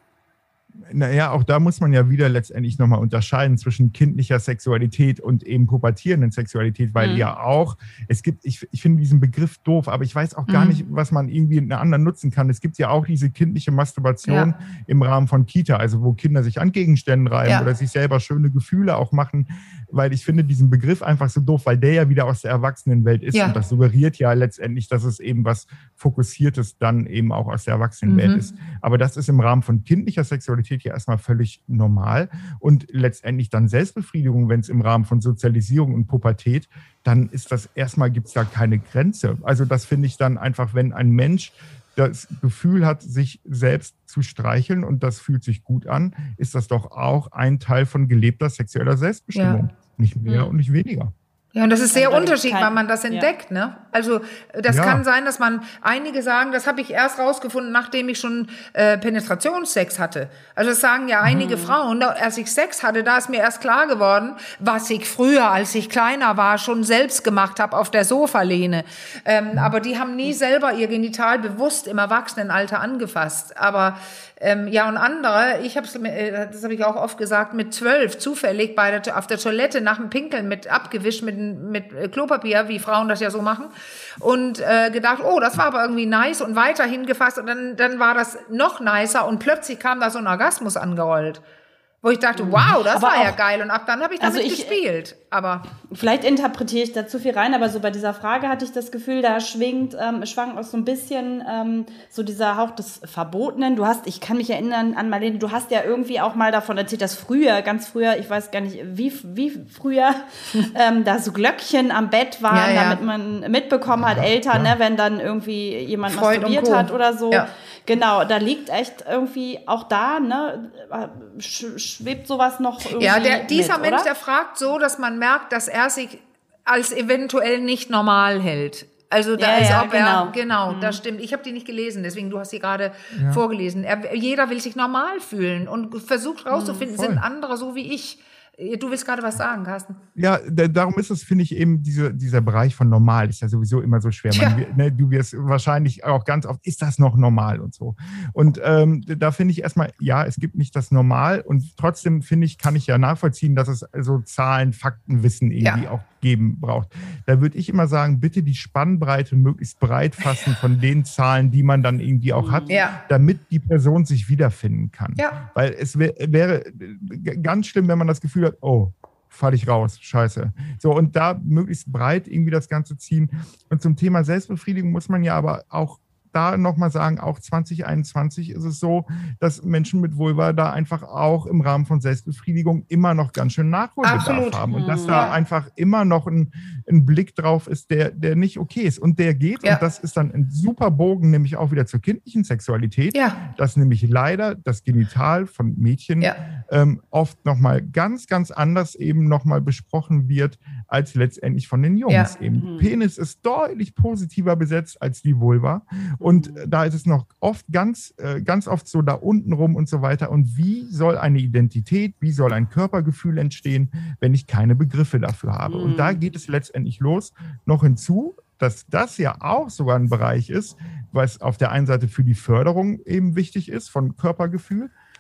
Naja, auch da muss man ja wieder letztendlich nochmal unterscheiden zwischen kindlicher Sexualität und eben pubertierenden Sexualität, weil Mhm. ja auch, es gibt, ich, ich finde diesen Begriff doof, aber ich weiß auch gar Mhm. nicht, was man irgendwie in einer anderen nutzen kann. Es gibt ja auch diese kindliche Masturbation Ja. im Rahmen von Kita, also wo Kinder sich an Gegenständen reiben Ja. oder sich selber schöne Gefühle auch machen, weil ich finde diesen Begriff einfach so doof, weil der ja wieder aus der Erwachsenenwelt ist Ja. und das suggeriert ja letztendlich, dass es eben was Fokussiertes dann eben auch aus der Erwachsenenwelt Mhm. ist. Aber das ist im Rahmen von kindlicher Sexualität ja erstmal völlig normal und letztendlich dann Selbstbefriedigung, wenn es im Rahmen von Sozialisierung und Pubertät, dann ist das erstmal, gibt es da keine Grenze. Also das finde ich dann einfach, wenn ein Mensch das Gefühl hat, sich selbst zu streicheln und das fühlt sich gut an, ist das doch auch ein Teil von gelebter sexueller Selbstbestimmung. Ja. Nicht mehr Mhm. und nicht weniger. Ja, und das ist sehr Also da gibt's unterschiedlich, kein- wann man das ja. entdeckt, ne? Also das Ja. kann sein, dass man, einige sagen, das habe ich erst rausgefunden, nachdem ich schon äh, Penetrationssex hatte. Also das sagen ja einige Frauen, da, als ich Sex hatte, da ist mir erst klar geworden, was ich früher, als ich kleiner war, schon selbst gemacht habe auf der Sofalehne. Ähm, aber die haben nie selber ihr Genital bewusst im Erwachsenenalter angefasst. Aber ähm, ja, und andere, ich habe äh, das habe ich auch oft gesagt, mit zwölf zufällig bei der, auf der Toilette nach dem Pinkeln mit abgewischt mit, mit äh, Klopapier, wie Frauen das ja so machen, und äh, gedacht, oh, das war aber irgendwie nice und weiterhin gefasst und dann, dann war das noch nicer und plötzlich kam da so ein Orgasmus angerollt. Wo ich dachte, wow, das Aber war ja auch- geil. Und ab dann habe ich damit Also ich- gespielt. Aber Vielleicht interpretiere ich da zu viel rein, aber so bei dieser Frage hatte ich das Gefühl, da schwingt, ähm, schwang auch so ein bisschen ähm, so dieser Hauch des Verbotenen. Du hast, ich kann mich erinnern an Marlene, du hast ja irgendwie auch mal davon erzählt, dass früher, ganz früher, ich weiß gar nicht, wie, wie früher, ähm, da so Glöckchen am Bett waren, Ja, ja. damit man mitbekommen hat, Eltern, ne, wenn dann irgendwie jemand Freud und masturbiert Co. hat oder so. Ja. Genau, da liegt echt irgendwie auch da, ne, sch- schwebt sowas noch irgendwie ja, der, dieser mit, Mensch, oder? der fragt so, dass man merkt, dass er sich als eventuell nicht normal hält. Also da Ja, ist ja, ob er, genau. genau, das stimmt. Ich habe die nicht gelesen, deswegen du hast sie gerade vorgelesen. Er, jeder will sich normal fühlen und versucht rauszufinden, voll. sind andere so wie ich. Du willst gerade was sagen, Carsten. Ja, da, darum ist es, finde ich, eben diese, dieser Bereich von normal ist ja sowieso immer so schwer. Man, Tja. ne, du wirst wahrscheinlich auch ganz oft, ist das noch normal und so. Und ähm, da finde ich erstmal, ja, es gibt nicht das Normal und trotzdem, finde ich, kann ich ja nachvollziehen, dass es so Zahlen, Faktenwissen irgendwie Ja. auch geben braucht. Da würde ich immer sagen, bitte die Spannbreite möglichst breit fassen von den Zahlen, die man dann irgendwie auch hat, Ja. damit die Person sich wiederfinden kann. Ja. Weil es wär, wäre g- ganz schlimm, wenn man das Gefühl hat, oh, falle ich raus, scheiße. So, und da möglichst breit irgendwie das Ganze ziehen. Und zum Thema Selbstbefriedigung muss man ja aber auch da nochmal sagen, auch zwanzig einundzwanzig ist es so, dass Menschen mit Vulva da einfach auch im Rahmen von Selbstbefriedigung immer noch ganz schön Nachholbedarf Absolut. haben. Und dass Mhm. da Ja. einfach immer noch ein, ein Blick drauf ist, der, der nicht okay ist. Und der geht, Ja. und das ist dann ein super Bogen, nämlich auch wieder zur kindlichen Sexualität, Ja. dass nämlich leider das Genital von Mädchen Ja. ähm, oft nochmal ganz, ganz anders eben nochmal besprochen wird, als letztendlich von den Jungs Ja. eben. Mhm. Penis ist deutlich positiver besetzt als die Vulva. Und äh, da ist es noch oft ganz, äh, ganz oft so da unten rum und so weiter. Und wie soll eine Identität, wie soll ein Körpergefühl entstehen, wenn ich keine Begriffe dafür habe? Und da geht es letztendlich los. Noch hinzu, dass das ja auch sogar ein Bereich ist, was auf der einen Seite für die Förderung eben wichtig ist von Körpergefühl.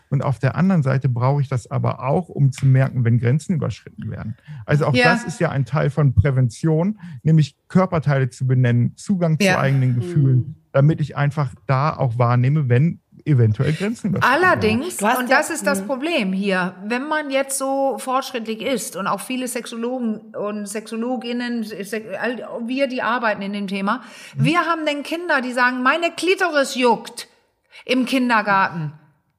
Und auf der anderen Seite brauche ich das aber auch, um zu merken, wenn Grenzen überschritten werden. Also auch ja. das ist ja ein Teil von Prävention, nämlich Körperteile zu benennen, Zugang ja. zu eigenen Gefühlen, mhm. damit ich einfach da auch wahrnehme, wenn eventuell Grenzen überschritten werden. Allerdings, und das ist das Problem hier, wenn man jetzt so fortschrittlich ist und auch viele Sexologen und Sexologinnen, wir, die arbeiten in dem Thema, mhm. wir haben dann Kinder, die sagen, meine Klitoris juckt im Kindergarten.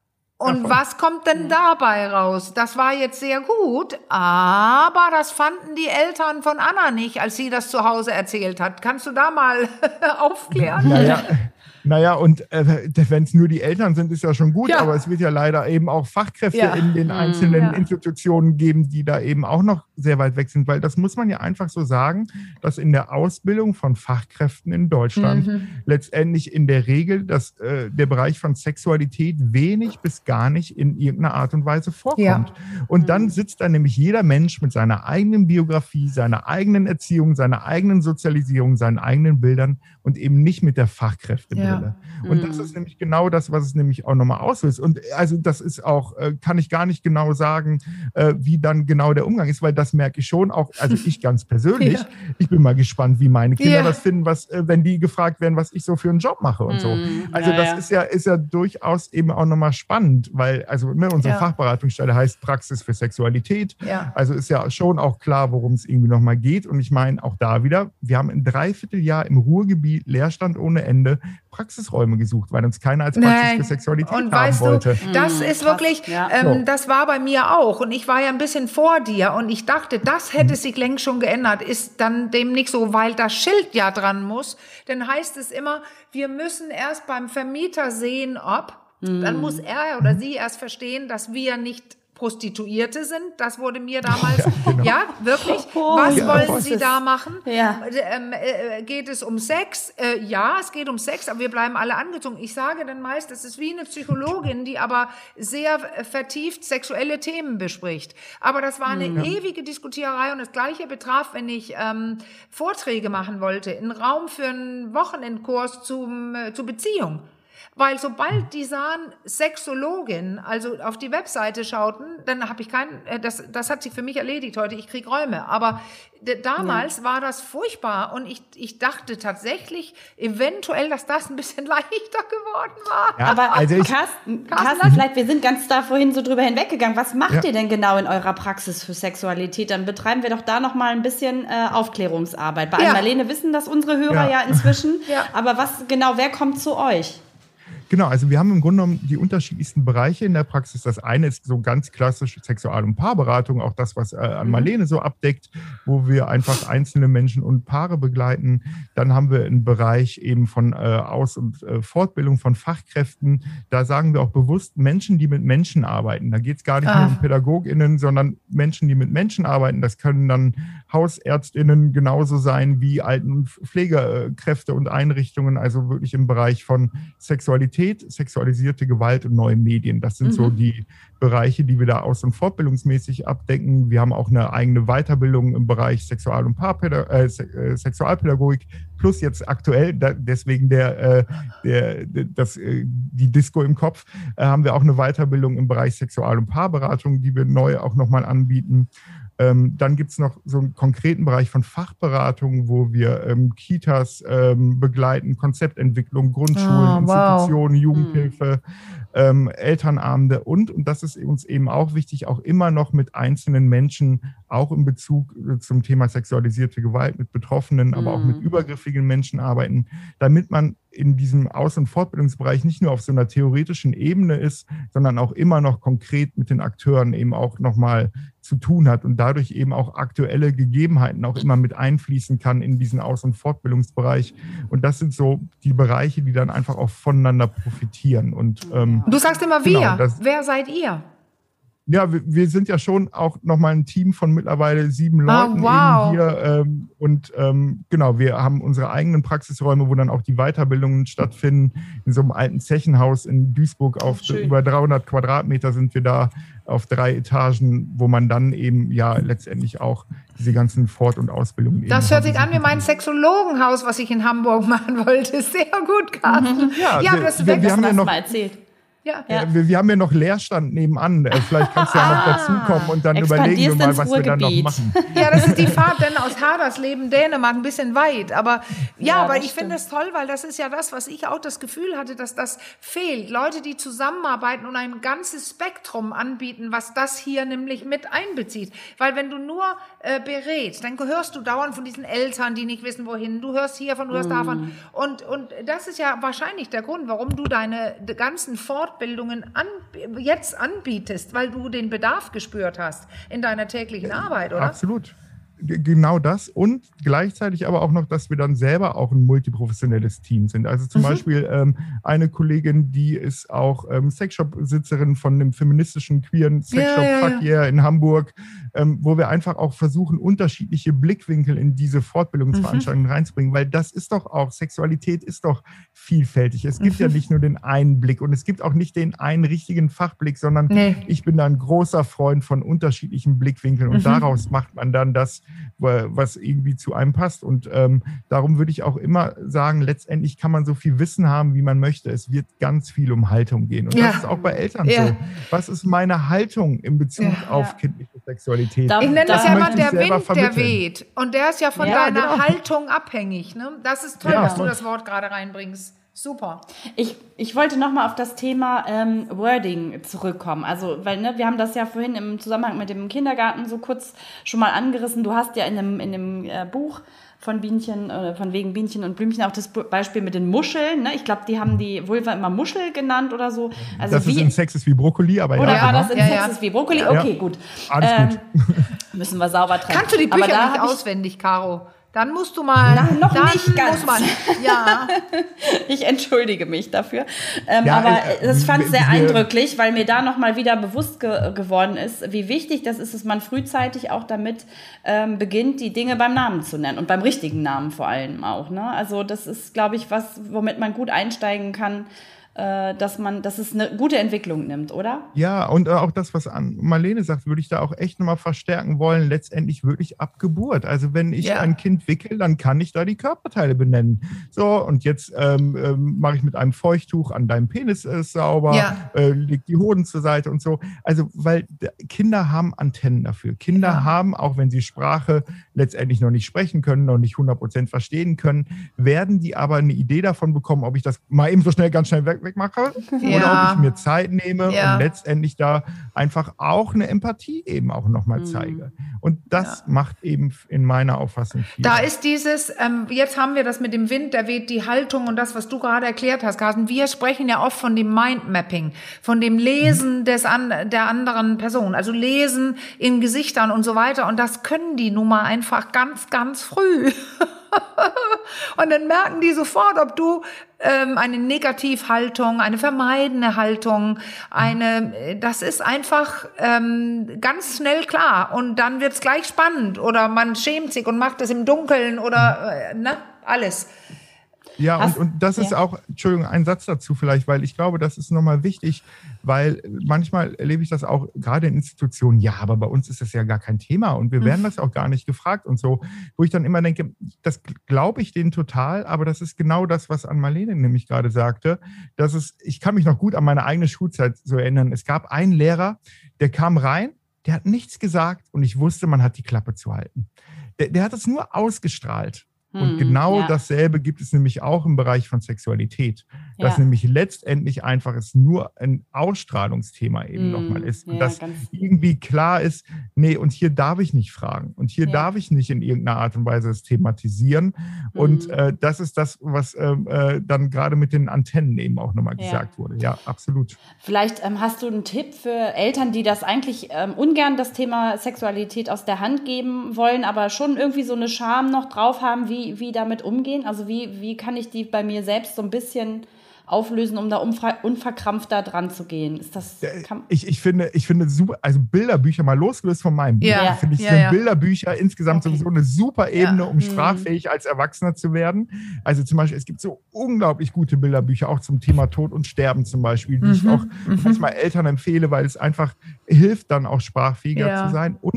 Und ja, was kommt denn dabei raus? Das war jetzt sehr gut, aber das fanden die Eltern von Anna nicht, als sie das zu Hause erzählt hat. Kannst du da mal aufklären? Naja, naja und äh, wenn es nur die Eltern sind, ist ja schon gut, ja. aber es wird ja leider eben auch Fachkräfte ja. in den einzelnen ja. Institutionen geben, die da eben auch noch sehr weit weg sind, weil das muss man ja einfach so sagen, dass in der Ausbildung von Fachkräften in Deutschland mhm. letztendlich in der Regel dass, äh, der Bereich von Sexualität wenig bis gar nicht in irgendeiner Art und Weise vorkommt. Ja. Und dann sitzt da nämlich jeder Mensch mit seiner eigenen Biografie, seiner eigenen Erziehung, seiner eigenen Sozialisierung, seinen eigenen Bildern und eben nicht mit der Fachkräftebrille. Ja. Und das ist nämlich genau das, was es nämlich auch nochmal auslöst. Und also das ist auch, kann ich gar nicht genau sagen, wie dann genau der Umgang ist, weil das merke ich schon auch, also ich ganz persönlich, ja. ich bin mal gespannt, wie meine Kinder ja. das finden, was, wenn die gefragt werden, was ich so für einen Job mache und so. Also ja, das ja. ist ja, ist ja durchaus eben auch nochmal spannend, weil also ne, unsere ja. Fachberatungsstelle heißt Praxis für Sexualität. Ja. Also ist ja schon auch klar, worum es irgendwie nochmal geht. Und ich meine auch da wieder, wir haben ein Dreivierteljahr im Ruhrgebiet Leerstand ohne Ende Praxisräume gesucht, weil uns keiner als Praxis Nein. für Sexualität und haben weißt wollte. Du, das ist Krass, wirklich, ja. ähm, das war bei mir auch und ich war ja ein bisschen vor dir und ich dachte, das hätte sich längst schon geändert, ist dann dem nicht so, weil das Schild ja dran muss, dann heißt es immer, wir müssen erst beim Vermieter sehen, ob, mhm. dann muss er oder sie erst verstehen, dass wir nicht Prostituierte sind, das wurde mir damals, ja, genau. ja wirklich, oh, was ja, wollen Sie da machen? Ja. Ähm, äh, geht es um Sex? Äh, ja, es geht um Sex, aber wir bleiben alle angezogen. Ich sage dann meist, das ist wie eine Psychologin, die aber sehr vertieft sexuelle Themen bespricht. Aber das war eine ja. ewige Diskutiererei und das Gleiche betraf, wenn ich ähm, Vorträge machen wollte, einen Raum für einen Wochenendkurs zum, äh, zur Beziehung. Weil sobald die sahen, Sexologin, also auf die Webseite schauten, dann habe ich keinen, das, das hat sich für mich erledigt heute, ich kriege Räume. Aber d- damals ja. war das furchtbar und ich, ich dachte tatsächlich eventuell, dass das ein bisschen leichter geworden war. Ja, aber also ich, Carsten, Carsten, vielleicht, wir sind ganz da vorhin so drüber hinweggegangen. Was macht ja. ihr denn genau in eurer Praxis für Sexualität? Dann betreiben wir doch da noch mal ein bisschen äh, Aufklärungsarbeit. Bei ja. Marlene wissen das unsere Hörer ja, ja inzwischen. ja. Aber was genau, wer kommt zu euch? Genau, also wir haben im Grunde genommen die unterschiedlichsten Bereiche in der Praxis. Das eine ist so ganz klassisch Sexual- und Paarberatung, auch das, was äh, an Marlene so abdeckt, wo wir einfach einzelne Menschen und Paare begleiten. Dann haben wir einen Bereich eben von äh, Aus- und äh, Fortbildung von Fachkräften. Da sagen wir auch bewusst Menschen, die mit Menschen arbeiten. Da geht es gar nicht ah. nur um PädagogInnen, sondern Menschen, die mit Menschen arbeiten. Das können dann HausärztInnen genauso sein wie Alten- und Pflegekräfte und Einrichtungen, also wirklich im Bereich von Sexualität, sexualisierte Gewalt und neue Medien. Das sind mhm. so die Bereiche, die wir da aus- und fortbildungsmäßig abdecken. Wir haben auch eine eigene Weiterbildung im Bereich Sexual- und Paarpädag- äh, Sexualpädagogik, plus jetzt aktuell, da, deswegen der, äh, der, das, äh, die Disco im Kopf, äh, haben wir auch eine Weiterbildung im Bereich Sexual- und Paarberatung, die wir neu auch nochmal anbieten. Ähm, dann gibt es noch so einen konkreten Bereich von Fachberatung, wo wir ähm, Kitas ähm, begleiten, Konzeptentwicklung, Grundschulen, oh, Institutionen, wow. Jugendhilfe, ähm, Elternabende und, und das ist uns eben auch wichtig, auch immer noch mit einzelnen Menschen, auch in Bezug zum Thema sexualisierte Gewalt, mit Betroffenen, aber auch mit übergriffigen Menschen arbeiten, damit man in diesem Aus- und Fortbildungsbereich nicht nur auf so einer theoretischen Ebene ist, sondern auch immer noch konkret mit den Akteuren eben auch nochmal zu tun hat und dadurch eben auch aktuelle Gegebenheiten auch immer mit einfließen kann in diesen Aus- und Fortbildungsbereich. Und das sind so die Bereiche, die dann einfach auch voneinander profitieren. Und, ähm, du sagst immer wir. Genau, das, Wer seid ihr? Ja, wir, wir sind ja schon auch nochmal ein Team von mittlerweile sieben Leuten oh, wow. eben hier. Ähm, und ähm, genau, wir haben unsere eigenen Praxisräume, wo dann auch die Weiterbildungen stattfinden. In so einem alten Zechenhaus in Duisburg auf Schön. über dreihundert Quadratmeter sind wir da auf drei Etagen, wo man dann eben ja letztendlich auch diese ganzen Fort- und Ausbildungen Das hört sich an wie mein Sexologenhaus, was ich in Hamburg machen wollte. Sehr gut, Carsten. Ja, ja wir, das, wir, wir haben ja noch mal erzählt. Ja. Ja. Wir, wir haben ja noch Leerstand nebenan. Vielleicht kannst du ja noch dazukommen und dann überlegen wir mal, was wir dann noch machen. Ja, das ist die Fahrt denn aus Hadersleben, Dänemark, ein bisschen weit. Aber ja, Ja, aber das ich finde es toll, weil das ist ja das, was ich auch das Gefühl hatte, dass das fehlt. Leute, die zusammenarbeiten und ein ganzes Spektrum anbieten, was das hier nämlich mit einbezieht. Weil wenn du nur äh, berätst, dann hörst du dauernd von diesen Eltern, die nicht wissen, wohin. Du hörst hiervon, du hörst mm. davon. Und, und das ist ja wahrscheinlich der Grund, warum du deine ganzen Fortbildungen an, jetzt anbietest, weil du den Bedarf gespürt hast in deiner täglichen Arbeit, oder? Absolut. Genau das und gleichzeitig aber auch noch, dass wir dann selber auch ein multiprofessionelles Team sind. Also zum mhm. Beispiel ähm, eine Kollegin, die ist auch ähm, Sexshop-Besitzerin von einem feministischen, queeren Sexshop ja, ja, Fuck Yeah in Hamburg, ähm, wo wir einfach auch versuchen, unterschiedliche Blickwinkel in diese Fortbildungsveranstaltungen mhm. reinzubringen, weil das ist doch auch, Sexualität ist doch vielfältig. Es gibt mhm. ja nicht nur den einen Blick und es gibt auch nicht den einen richtigen Fachblick, sondern nee. ich bin da ein großer Freund von unterschiedlichen Blickwinkeln und mhm. daraus macht man dann das, was irgendwie zu einem passt. Und ähm, darum würde ich auch immer sagen, letztendlich kann man so viel Wissen haben, wie man möchte. Es wird ganz viel um Haltung gehen. Und ja. das ist auch bei Eltern ja. so. Was ist meine Haltung in Bezug ja. auf ja. kindliche Sexualität? Ich nenne das ja immer der Wind, vermitteln. Der weht. Und der ist ja von ja, deiner genau. Haltung abhängig. Ne? Das ist toll, ja, dass du das Wort gerade reinbringst. Super. Ich, ich wollte noch mal auf das Thema ähm, Wording zurückkommen. Also, weil ne, wir haben das ja vorhin im Zusammenhang mit dem Kindergarten so kurz schon mal angerissen. Du hast ja in dem, in dem äh, Buch von Bienchen, äh, von wegen Bienchen und Blümchen auch das Beispiel mit den Muscheln. Ne? Ich glaube, die haben die Vulva immer Muschel genannt oder so. Also das wie, ist in Sex ist wie Brokkoli, aber oder ja. war genau. das in ja, Sex ja. ist wie Brokkoli? Okay, ja. gut. Alles ähm, gut. Müssen wir sauber trennen. Kannst du die Bücher aber nicht auswendig, Caro? Dann musst du mal... Na, noch dann nicht ganz. Muss man, ja. Ich entschuldige mich dafür. Ähm, ja, aber äh, das fand ich sehr wir, eindrücklich, weil mir da nochmal wieder bewusst ge- geworden ist, wie wichtig das ist, dass man frühzeitig auch damit ähm, beginnt, die Dinge beim Namen zu nennen. Und beim richtigen Namen vor allem auch. Ne? Also das ist, glaube ich, was, womit man gut einsteigen kann, dass man, dass es eine gute Entwicklung nimmt, oder? Ja, und auch das, was Marlene sagt, würde ich da auch echt nochmal verstärken wollen, letztendlich wirklich ab Geburt. Also wenn ich ja. ein Kind wickel, dann kann ich da die Körperteile benennen. So, und jetzt ähm, ähm, mache ich mit einem Feuchttuch an deinem Penis äh, sauber, ja. äh, leg die Hoden zur Seite und so. Also, weil Kinder haben Antennen dafür. Kinder ja. haben, auch wenn sie Sprache letztendlich noch nicht sprechen können, noch nicht hundert Prozent verstehen können, werden die aber eine Idee davon bekommen, ob ich das mal eben so schnell, ganz schnell weg wegmache ja. oder ob ich mir Zeit nehme ja. und letztendlich da einfach auch eine Empathie eben auch nochmal mhm. zeige. Und das ja. macht eben in meiner Auffassung viel. Da ist dieses, ähm, jetzt haben wir das mit dem Wind, der weht, die Haltung und das, was du gerade erklärt hast, Carsten. Wir sprechen ja oft von dem Mindmapping, von dem Lesen mhm. des an, der anderen Person, also Lesen in Gesichtern und so weiter. Und das können die nun mal einfach ganz, ganz früh. Und dann merken die sofort, ob du ähm, eine Negativhaltung, eine vermeidende Haltung, eine, das ist einfach ähm, ganz schnell klar. Und dann wird's gleich spannend oder man schämt sich und macht es im Dunkeln oder äh, ne, alles. Ja, und, und das ist ja. auch, Entschuldigung, ein Satz dazu vielleicht, weil ich glaube, das ist nochmal wichtig, weil manchmal erlebe ich das auch gerade in Institutionen, ja, aber bei uns ist das ja gar kein Thema und wir werden das auch gar nicht gefragt und so, wo ich dann immer denke, das glaube ich denen total, aber das ist genau das, was an Marlene nämlich gerade sagte, dass es, ich kann mich noch gut an meine eigene Schulzeit so erinnern, es gab einen Lehrer, der kam rein, der hat nichts gesagt und ich wusste, man hat die Klappe zu halten. Der, der hat es nur ausgestrahlt. Und genau ja. dasselbe gibt es nämlich auch im Bereich von Sexualität. Dass ja. nämlich letztendlich einfach es nur ein Ausstrahlungsthema eben mm, nochmal ist. Und ja, dass irgendwie klar ist, nee, und hier darf ich nicht fragen. Und hier ja. darf ich nicht in irgendeiner Art und Weise es thematisieren. Mm. Und äh, das ist das, was äh, dann gerade mit den Antennen eben auch nochmal ja. gesagt wurde. Ja, absolut. Vielleicht ähm, hast du einen Tipp für Eltern, die das eigentlich ähm, ungern das Thema Sexualität aus der Hand geben wollen, aber schon irgendwie so eine Scham noch drauf haben, wie Wie, wie damit umgehen? Also wie, wie kann ich die bei mir selbst so ein bisschen auflösen, um da unver- unverkrampft da dran zu gehen? Ist das, kann ich, ich finde, ich finde super, also Bilderbücher, mal losgelöst von meinem Buch, ja. finde ich, ja, sind ja. Bilderbücher insgesamt okay. sowieso eine super Ebene, ja. um sprachfähig als Erwachsener zu werden. Also zum Beispiel, es gibt so unglaublich gute Bilderbücher, auch zum Thema Tod und Sterben zum Beispiel, die mhm. ich auch mhm. manchmal Eltern empfehle, weil es einfach hilft, dann auch sprachfähiger ja. zu sein. Und insgesamt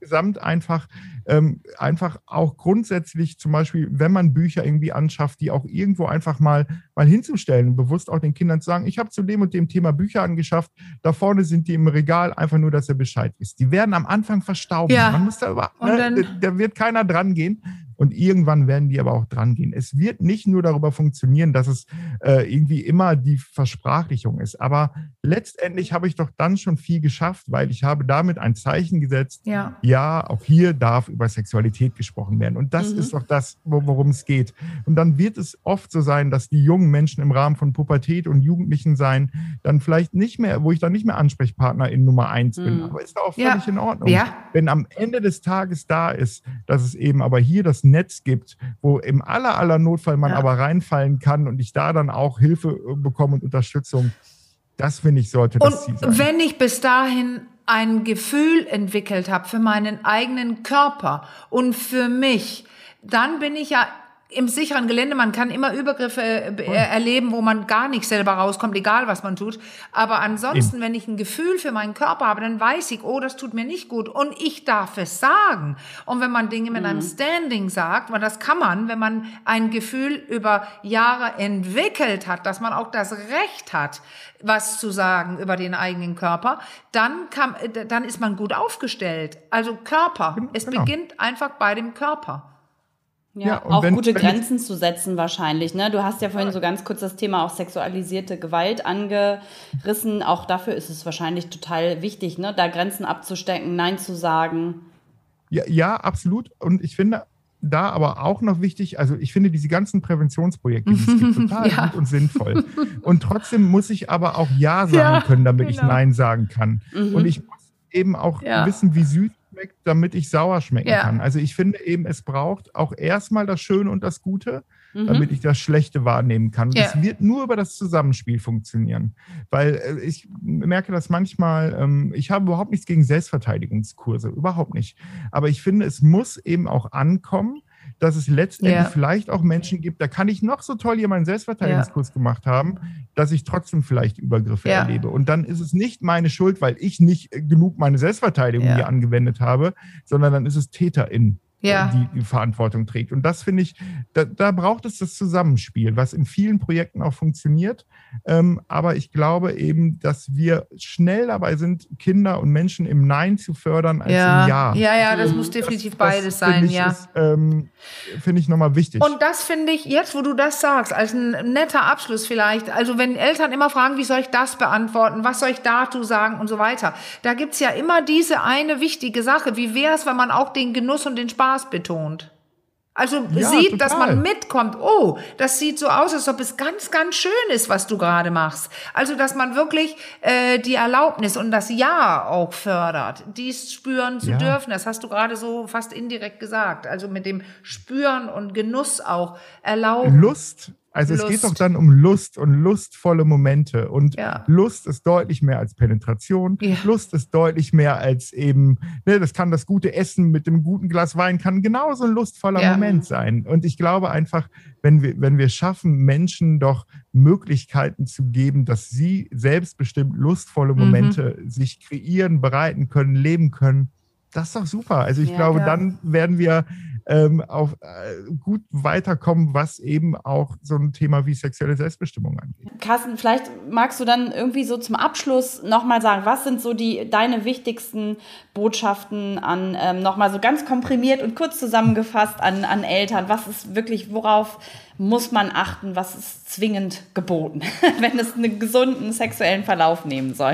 insgesamt einfach, ähm, einfach auch grundsätzlich zum Beispiel, wenn man Bücher irgendwie anschafft, die auch irgendwo einfach mal, mal hinzustellen, bewusst auch den Kindern zu sagen, ich habe zu dem und dem Thema Bücher angeschafft, da vorne sind die im Regal, einfach nur, dass er Bescheid ist. Die werden am Anfang verstauben. Ja. Man muss da, ne, dann, da, da wird keiner dran gehen. Und irgendwann werden die aber auch dran gehen. Es wird nicht nur darüber funktionieren, dass es äh, irgendwie immer die Versprachlichung ist. Aber letztendlich habe ich doch dann schon viel geschafft, weil ich habe damit ein Zeichen gesetzt. Ja, ja auch hier darf über Sexualität gesprochen werden. Und das mhm. ist doch das, worum es geht. Und dann wird es oft so sein, dass die jungen Menschen im Rahmen von Pubertät und Jugendlichen sein, dann vielleicht nicht mehr, wo ich dann nicht mehr Ansprechpartner in Nummer eins mhm. bin. Aber ist doch auch völlig ja. in Ordnung. Ja. Wenn am Ende des Tages da ist, dass es eben aber hier das Netz gibt, wo im aller, aller Notfall man ja. aber reinfallen kann und ich da dann auch Hilfe bekomme und Unterstützung, das finde ich, sollte das Ziel sein. Und wenn ich bis dahin ein Gefühl entwickelt habe für meinen eigenen Körper und für mich, dann bin ich ja im sicheren Gelände. Man kann immer Übergriffe äh, erleben, wo man gar nicht selber rauskommt, egal was man tut. Aber ansonsten, Eben. wenn ich ein Gefühl für meinen Körper habe, dann weiß ich, oh, das tut mir nicht gut. Und ich darf es sagen. Und wenn man Dinge mit mhm. einem Standing sagt, weil das kann man, wenn man ein Gefühl über Jahre entwickelt hat, dass man auch das Recht hat, was zu sagen über den eigenen Körper, dann kann, dann ist man gut aufgestellt. Also Körper. Genau. Es beginnt einfach bei dem Körper. Ja, ja auch wenn, gute Grenzen zu setzen wahrscheinlich. Ne? Du hast ja vorhin so ganz kurz das Thema auch sexualisierte Gewalt angerissen. Auch dafür ist es wahrscheinlich total wichtig, ne? Da Grenzen abzustecken, Nein zu sagen. Ja, ja, absolut. Und ich finde da aber auch noch wichtig, also ich finde diese ganzen Präventionsprojekte, die es gibt, total ja. gut und sinnvoll. Und trotzdem muss ich aber auch Ja sagen ja, können, damit genau. ich Nein sagen kann. Mhm. Und ich muss eben auch ja. wissen, wie süß schmeckt, damit ich sauer schmecken ja. kann. Also ich finde eben, es braucht auch erstmal das Schöne und das Gute, mhm. damit ich das Schlechte wahrnehmen kann. Und ja. es wird nur über das Zusammenspiel funktionieren. Weil äh, ich merke das manchmal, ähm, ich habe überhaupt nichts gegen Selbstverteidigungskurse, überhaupt nicht. Aber ich finde, es muss eben auch ankommen, dass es letztendlich ja. vielleicht auch Menschen gibt, da kann ich noch so toll hier meinen Selbstverteidigungskurs ja. gemacht haben, dass ich trotzdem vielleicht Übergriffe ja. erlebe. Und dann ist es nicht meine Schuld, weil ich nicht genug meine Selbstverteidigung ja. hier angewendet habe, sondern dann ist es TäterInnen, ja. die die Verantwortung trägt. Und das finde ich, da, da braucht es das Zusammenspiel, was in vielen Projekten auch funktioniert. Ähm, aber ich glaube eben, dass wir schnell dabei sind, Kinder und Menschen im Nein zu fördern als ja. im Ja. Ja, ja, das muss definitiv das, beides das sein, ich, ja. Ist, ähm, finde ich nochmal wichtig. Und das finde ich, jetzt wo du das sagst, als ein netter Abschluss vielleicht, also wenn Eltern immer fragen, wie soll ich das beantworten, was soll ich dazu sagen und so weiter, da gibt's ja immer diese eine wichtige Sache, wie wäre es, wenn man auch den Genuss und den Spaß betont? Also ja, sieht, total. Dass man mitkommt, oh, das sieht so aus, als ob es ganz, ganz schön ist, was du gerade machst. Also, dass man wirklich äh, die Erlaubnis und das Ja auch fördert, dies spüren zu ja. dürfen. Das hast du gerade so fast indirekt gesagt. Also mit dem Spüren und Genuss auch erlauben. Lust. Also Lust. Es geht doch dann um Lust und lustvolle Momente. Und ja. Lust ist deutlich mehr als Penetration. Ja. Lust ist deutlich mehr als eben, ne, das kann das gute Essen mit dem guten Glas Wein, kann genauso ein lustvoller ja. Moment sein. Und ich glaube einfach, wenn wir, wenn wir schaffen, Menschen doch Möglichkeiten zu geben, dass sie selbstbestimmt lustvolle Momente mhm. sich kreieren, bereiten können, leben können, das ist doch super. Also ich ja, glaube, ja. dann werden wir ähm, auf, äh, gut weiterkommen, was eben auch so ein Thema wie sexuelle Selbstbestimmung angeht. Carsten, vielleicht magst du dann irgendwie so zum Abschluss nochmal sagen, was sind so die deine wichtigsten Botschaften an, ähm, nochmal so ganz komprimiert und kurz zusammengefasst an, an Eltern? Was ist wirklich, worauf muss man achten, was ist zwingend geboten, wenn es einen gesunden sexuellen Verlauf nehmen soll?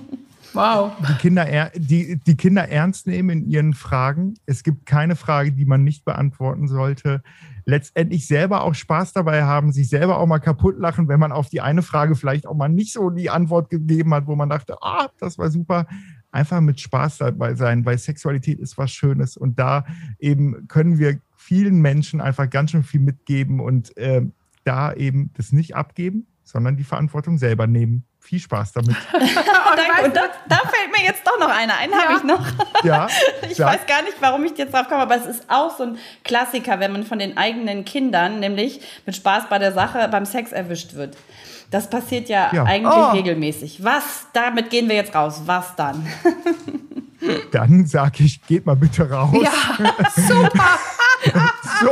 Wow. Die Kinder, die, die Kinder ernst nehmen in ihren Fragen. Es gibt keine Frage, die man nicht beantworten sollte. Letztendlich selber auch Spaß dabei haben, sich selber auch mal kaputt lachen, wenn man auf die eine Frage vielleicht auch mal nicht so die Antwort gegeben hat, wo man dachte, ah, das war super. Einfach mit Spaß dabei sein, weil Sexualität ist was Schönes. Und da eben können wir vielen Menschen einfach ganz schön viel mitgeben und äh, da eben das nicht abgeben, sondern die Verantwortung selber nehmen. Viel Spaß damit. Danke. Und da, da fällt mir jetzt doch noch einer ein, ja. habe ich noch. Ja. Ich ja. weiß gar nicht, warum ich jetzt drauf komme, aber es ist auch so ein Klassiker, wenn man von den eigenen Kindern, nämlich mit Spaß bei der Sache, beim Sex erwischt wird. Das passiert ja, ja. eigentlich oh. regelmäßig. Was? Damit gehen wir jetzt raus. Was dann? dann sage ich, geht mal bitte raus. Ja, super. So.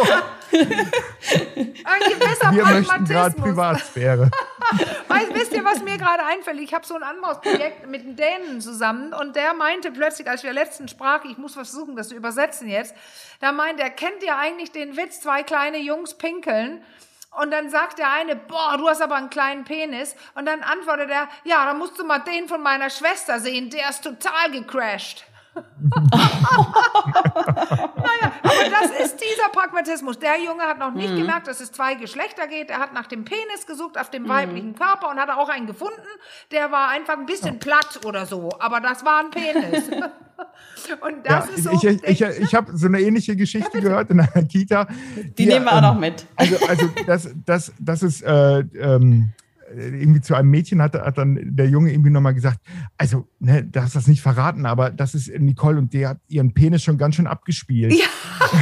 Ein gewisser Wir möchten gerade Pragmatismus. Privatsphäre. Weißt, wisst ihr, was mir gerade einfällt? Ich habe so ein anderes Projekt mit einem Dänen zusammen und der meinte plötzlich, als wir letztens sprachen, ich muss versuchen, das zu übersetzen jetzt, da meinte er, kennt ihr eigentlich den Witz, zwei kleine Jungs pinkeln? Und dann sagt der eine, boah, du hast aber einen kleinen Penis. Und dann antwortet er, ja, dann musst du mal den von meiner Schwester sehen, der ist total gecrashed. Naja, aber das ist dieser Pragmatismus. Der Junge hat noch nicht mhm. gemerkt, dass es zwei Geschlechter geht. Er hat nach dem Penis gesucht, auf dem mhm. weiblichen Körper und hat auch einen gefunden. Der war einfach ein bisschen platt oder so, aber das war ein Penis. Und das ja, ist so. Ich, ich, ich, ich habe so eine ähnliche Geschichte ja, gehört in einer Kita. Die, die nehmen wir ähm, auch noch mit. Also, also das, das, das ist äh, ähm, irgendwie zu einem Mädchen hat, hat dann der Junge irgendwie nochmal gesagt, also, ne, du hast das nicht verraten, aber das ist Nicole und der hat ihren Penis schon ganz schön abgespielt. Ja.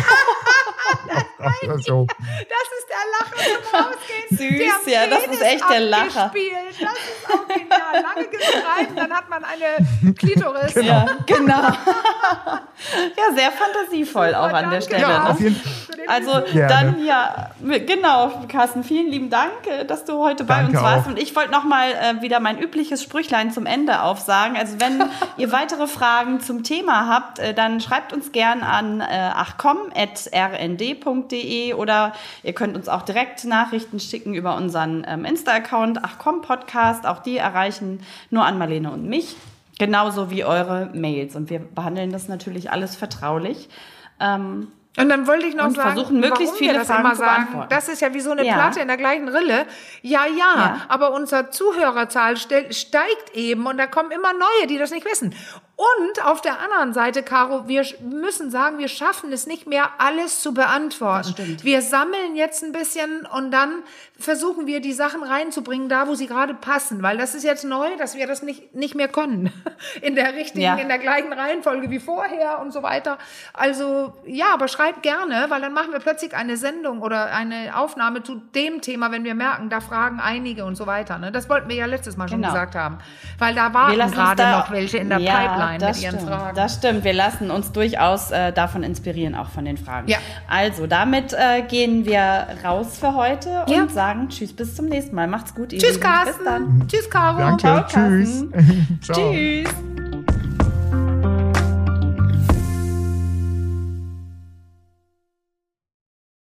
So. Das ist der Lacher zum Rausgehen. Süß, der ja, das ist echt der Lacher. Das ist auch genial. Lange gestreift, dann hat man eine Klitoris. Genau. Ja, genau. Ja, sehr fantasievoll Super, auch an der Stelle. Ja, ne? auf jeden Also Gerne. dann ja, genau, Carsten, vielen lieben Dank, dass du heute bei Danke uns warst. auch. Und ich wollte nochmal äh, wieder mein übliches Sprüchlein zum Ende aufsagen. Also wenn ihr weitere Fragen zum Thema habt, äh, dann schreibt uns gern an äh, achcom at r n d punkt d e oder ihr könnt uns auch direkt Nachrichten schicken über unseren ähm, Insta-Account achcom Podcast. Auch die erreichen nur an Marlene und mich. Genauso wie eure Mails. Und wir behandeln das natürlich alles vertraulich. Ähm, Und dann wollte ich noch und sagen, versuchen, möglichst warum viele wir das Fragen immer zu sagen. beantworten. Das ist ja wie so eine Ja. Platte in der gleichen Rille. Ja, ja, Ja. aber unsere Zuhörerzahl ste- steigt eben und da kommen immer neue, die das nicht wissen. Und auf der anderen Seite, Caro, wir müssen sagen, wir schaffen es nicht mehr, alles zu beantworten. Das stimmt. Wir sammeln jetzt ein bisschen und dann versuchen wir, die Sachen reinzubringen, da wo sie gerade passen. Weil das ist jetzt neu, dass wir das nicht, nicht mehr können. In der richtigen, Ja. in der gleichen Reihenfolge wie vorher und so weiter. Also, ja, aber schreibt gerne, weil dann machen wir plötzlich eine Sendung oder eine Aufnahme zu dem Thema, wenn wir merken, da fragen einige und so weiter. Ne? Das wollten wir ja letztes Mal schon Genau. gesagt haben. Weil da warten gerade da, noch welche in der ja, Pipeline das mit ihren stimmt, Fragen. Das stimmt, wir lassen uns durchaus äh, davon inspirieren, auch von den Fragen. Ja. Also, damit äh, gehen wir raus für heute und Ja. sagen tschüss, bis zum nächsten Mal. Macht's gut, ihr Tschüss, Lieben. Carsten. Bis dann. Tschüss, Caro. Danke, Ciao, tschüss. Carsten. Ciao. Tschüss.